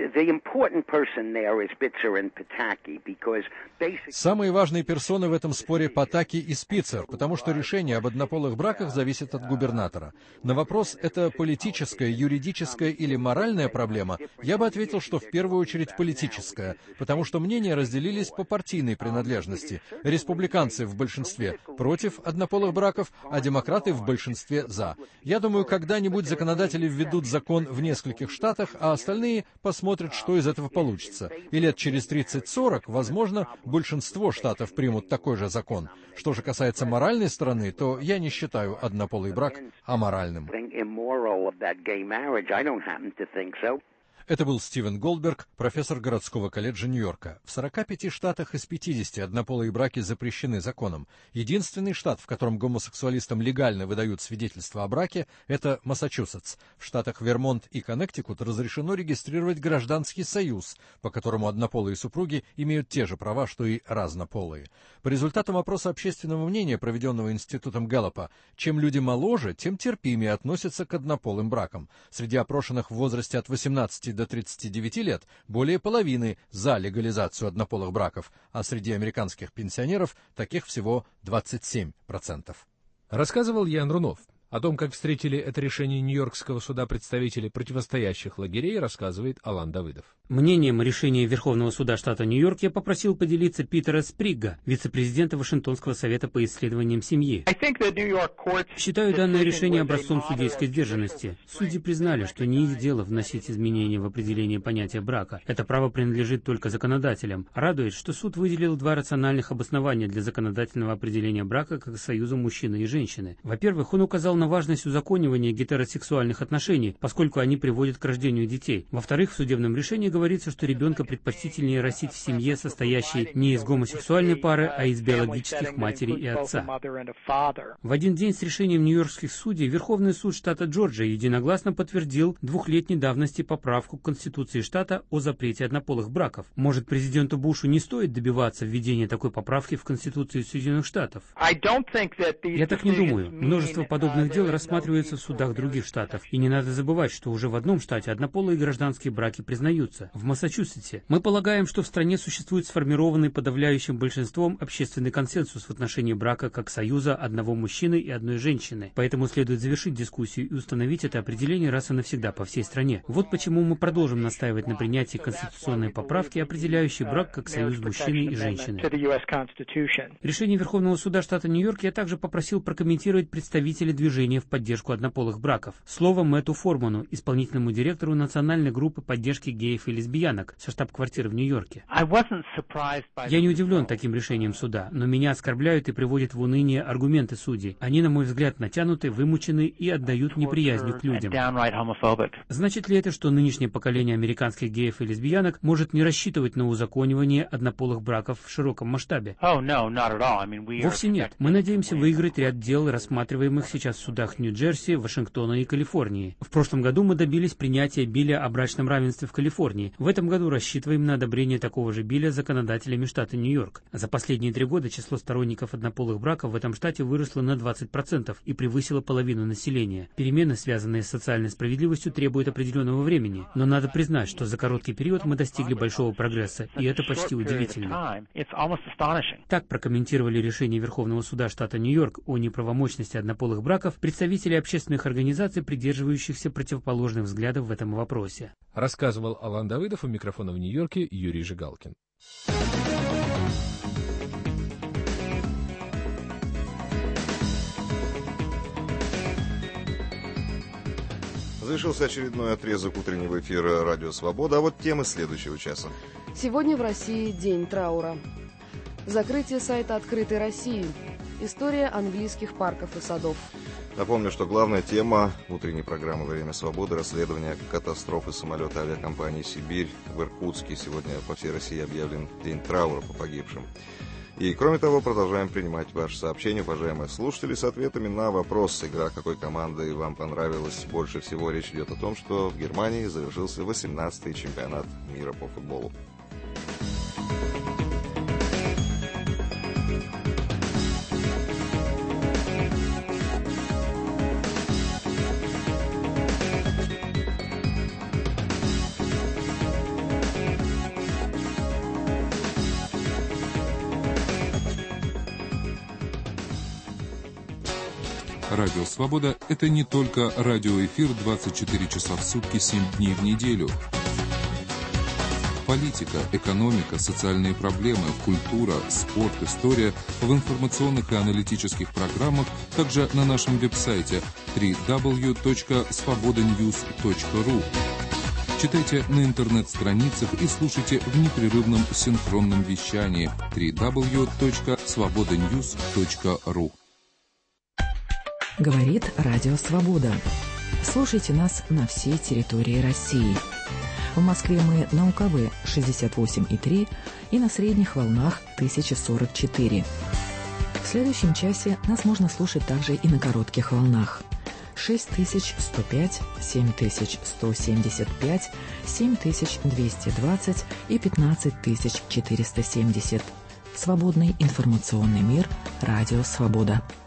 Speaker 12: Самые важные персоны в этом споре Патаки и Спицер, потому что решение об однополых браках зависит от губернатора. На вопрос, это политическая, юридическая или моральная проблема, я бы ответил, что в первую очередь политическая, потому что мнения разделились по партийной принадлежности. Республиканцы в большинстве против однополых браков, а демократы в большинстве за. Я думаю, когда-нибудь законодатели введут закон в нескольких штатах, а остальные посмотрят, что из этого получится. И лет через 30-40, возможно, большинство штатов примут такой же закон. Что же касается моральной стороны, то я не считаю однополый брак аморальным. Это был Стивен Голдберг, профессор городского колледжа Нью-Йорка. В 45 штатах из 50 однополые браки запрещены законом. Единственный штат, в котором гомосексуалистам легально выдают свидетельство о браке, это Массачусетс. В штатах Вермонт и Коннектикут разрешено регистрировать гражданский союз, по которому однополые супруги имеют те же права, что и разнополые. По результатам опроса общественного мнения, проведенного Институтом Гэллопа, чем люди моложе, тем терпимее относятся к однополым бракам. Среди опрошенных в возрасте от 18 до 39 лет более половины за легализацию однополых браков, а среди американских пенсионеров таких всего 27%.
Speaker 2: Рассказывал Ян Рунов. О том, как встретили это решение Нью-Йоркского суда представители противостоящих лагерей, рассказывает Алан Давыдов.
Speaker 4: Мнением о решении Верховного суда штата Нью-Йорк я попросил поделиться Питера Спригга, вице-президента Вашингтонского совета по исследованиям семьи. Считаю данное решение образцом судейской сдержанности. Судьи признали, что не их дело вносить изменения в определение понятия брака. Это право принадлежит только законодателям. Радует, что суд выделил два рациональных обоснования для законодательного определения брака как союза мужчины и женщины. Во-первых, он указал на важность узаконивания гетеросексуальных отношений, поскольку они приводят к рождению детей. Во-вторых, в судебном решении говорится, что ребенка предпочтительнее растить в семье, состоящей не из гомосексуальной пары, а из биологических матери и отца. В один день с решением нью-йоркских судей Верховный суд штата Джорджия единогласно подтвердил 2-летней давности поправку к Конституции штата о запрете однополых браков. Может, президенту Бушу не стоит добиваться введения такой поправки в Конституцию Соединенных Штатов? Я так не думаю. Множество подобных дел рассматриваются в судах других штатов. И не надо забывать, что уже в одном штате однополые гражданские браки признаются. В Массачусетсе. Мы полагаем, что в стране существует сформированный подавляющим большинством общественный консенсус в отношении брака как союза одного мужчины и одной женщины. Поэтому следует завершить дискуссию и установить это определение раз и навсегда по всей стране. Вот почему мы продолжим настаивать на принятии конституционной поправки, определяющей брак как союз мужчины и женщины. Решение Верховного суда штата Нью-Йорк я также попросил прокомментировать представителей движения в поддержку однополых браков. Слово Мэтту Форману, исполнительному директору национальной группы поддержки геев и лесбиянок со штаб-квартиры в Нью-Йорке. Я не удивлен таким решением суда, но меня оскорбляют и приводят в уныние аргументы судей. Они, на мой взгляд, натянуты, вымучены и отдают неприязнью к людям. Значит ли это, что нынешнее поколение американских геев и лесбиянок может не рассчитывать на узаконивание однополых браков в широком масштабе? Вовсе нет. Мы надеемся выиграть ряд дел, рассматриваемых сейчас в судах Нью-Джерси, Вашингтона и Калифорнии. В прошлом году мы добились принятия билля о брачном равенстве в Калифорнии. В этом году рассчитываем на одобрение такого же билля законодателями штата Нью-Йорк. За последние 3 года число сторонников однополых браков в этом штате выросло на 20% и превысило половину населения. Перемены, связанные с социальной справедливостью, требуют определенного времени. Но надо признать, что за короткий период мы достигли большого прогресса, и это почти удивительно. Так прокомментировали решение Верховного суда штата Нью-Йорк о неправомочности однополых браков представители общественных организаций, придерживающихся противоположных взглядов в этом вопросе.
Speaker 2: Рассказывал Алан Давыдов, у микрофона в Нью-Йорке Юрий Жигалкин.
Speaker 3: Завершился очередной отрезок утреннего эфира «Радио Свобода». А вот темы следующего часа.
Speaker 7: Сегодня в России день траура. Закрытие сайта «Открытой России». История английских парков и садов.
Speaker 3: Напомню, что главная тема утренней программы «Время свободы» — расследование катастрофы самолета авиакомпании «Сибирь» в Иркутске. Сегодня по всей России объявлен день траура по погибшим. И, кроме того, продолжаем принимать ваши сообщения, уважаемые слушатели, с ответами на вопрос, игра какой команды вам понравилась больше всего. Речь идет о том, что в Германии завершился 18-й чемпионат мира по футболу.
Speaker 5: Радио Свобода – это не только радиоэфир 24 часа в сутки, 7 дней в неделю. Политика, экономика, социальные проблемы, культура, спорт, история в информационных и аналитических программах, также на нашем веб-сайте www.svobodanews.ru. Читайте на интернет-страницах и слушайте в непрерывном синхронном вещании www.svobodanews.ru.
Speaker 16: Говорит Радио Свобода. Слушайте нас на всей территории России. В Москве мы на УКВ 68,3 и на средних волнах 1044. В следующем часе нас можно слушать также и на коротких волнах. 6105, 7175, 7220 и 15470. Свободный информационный мир. Радио Свобода.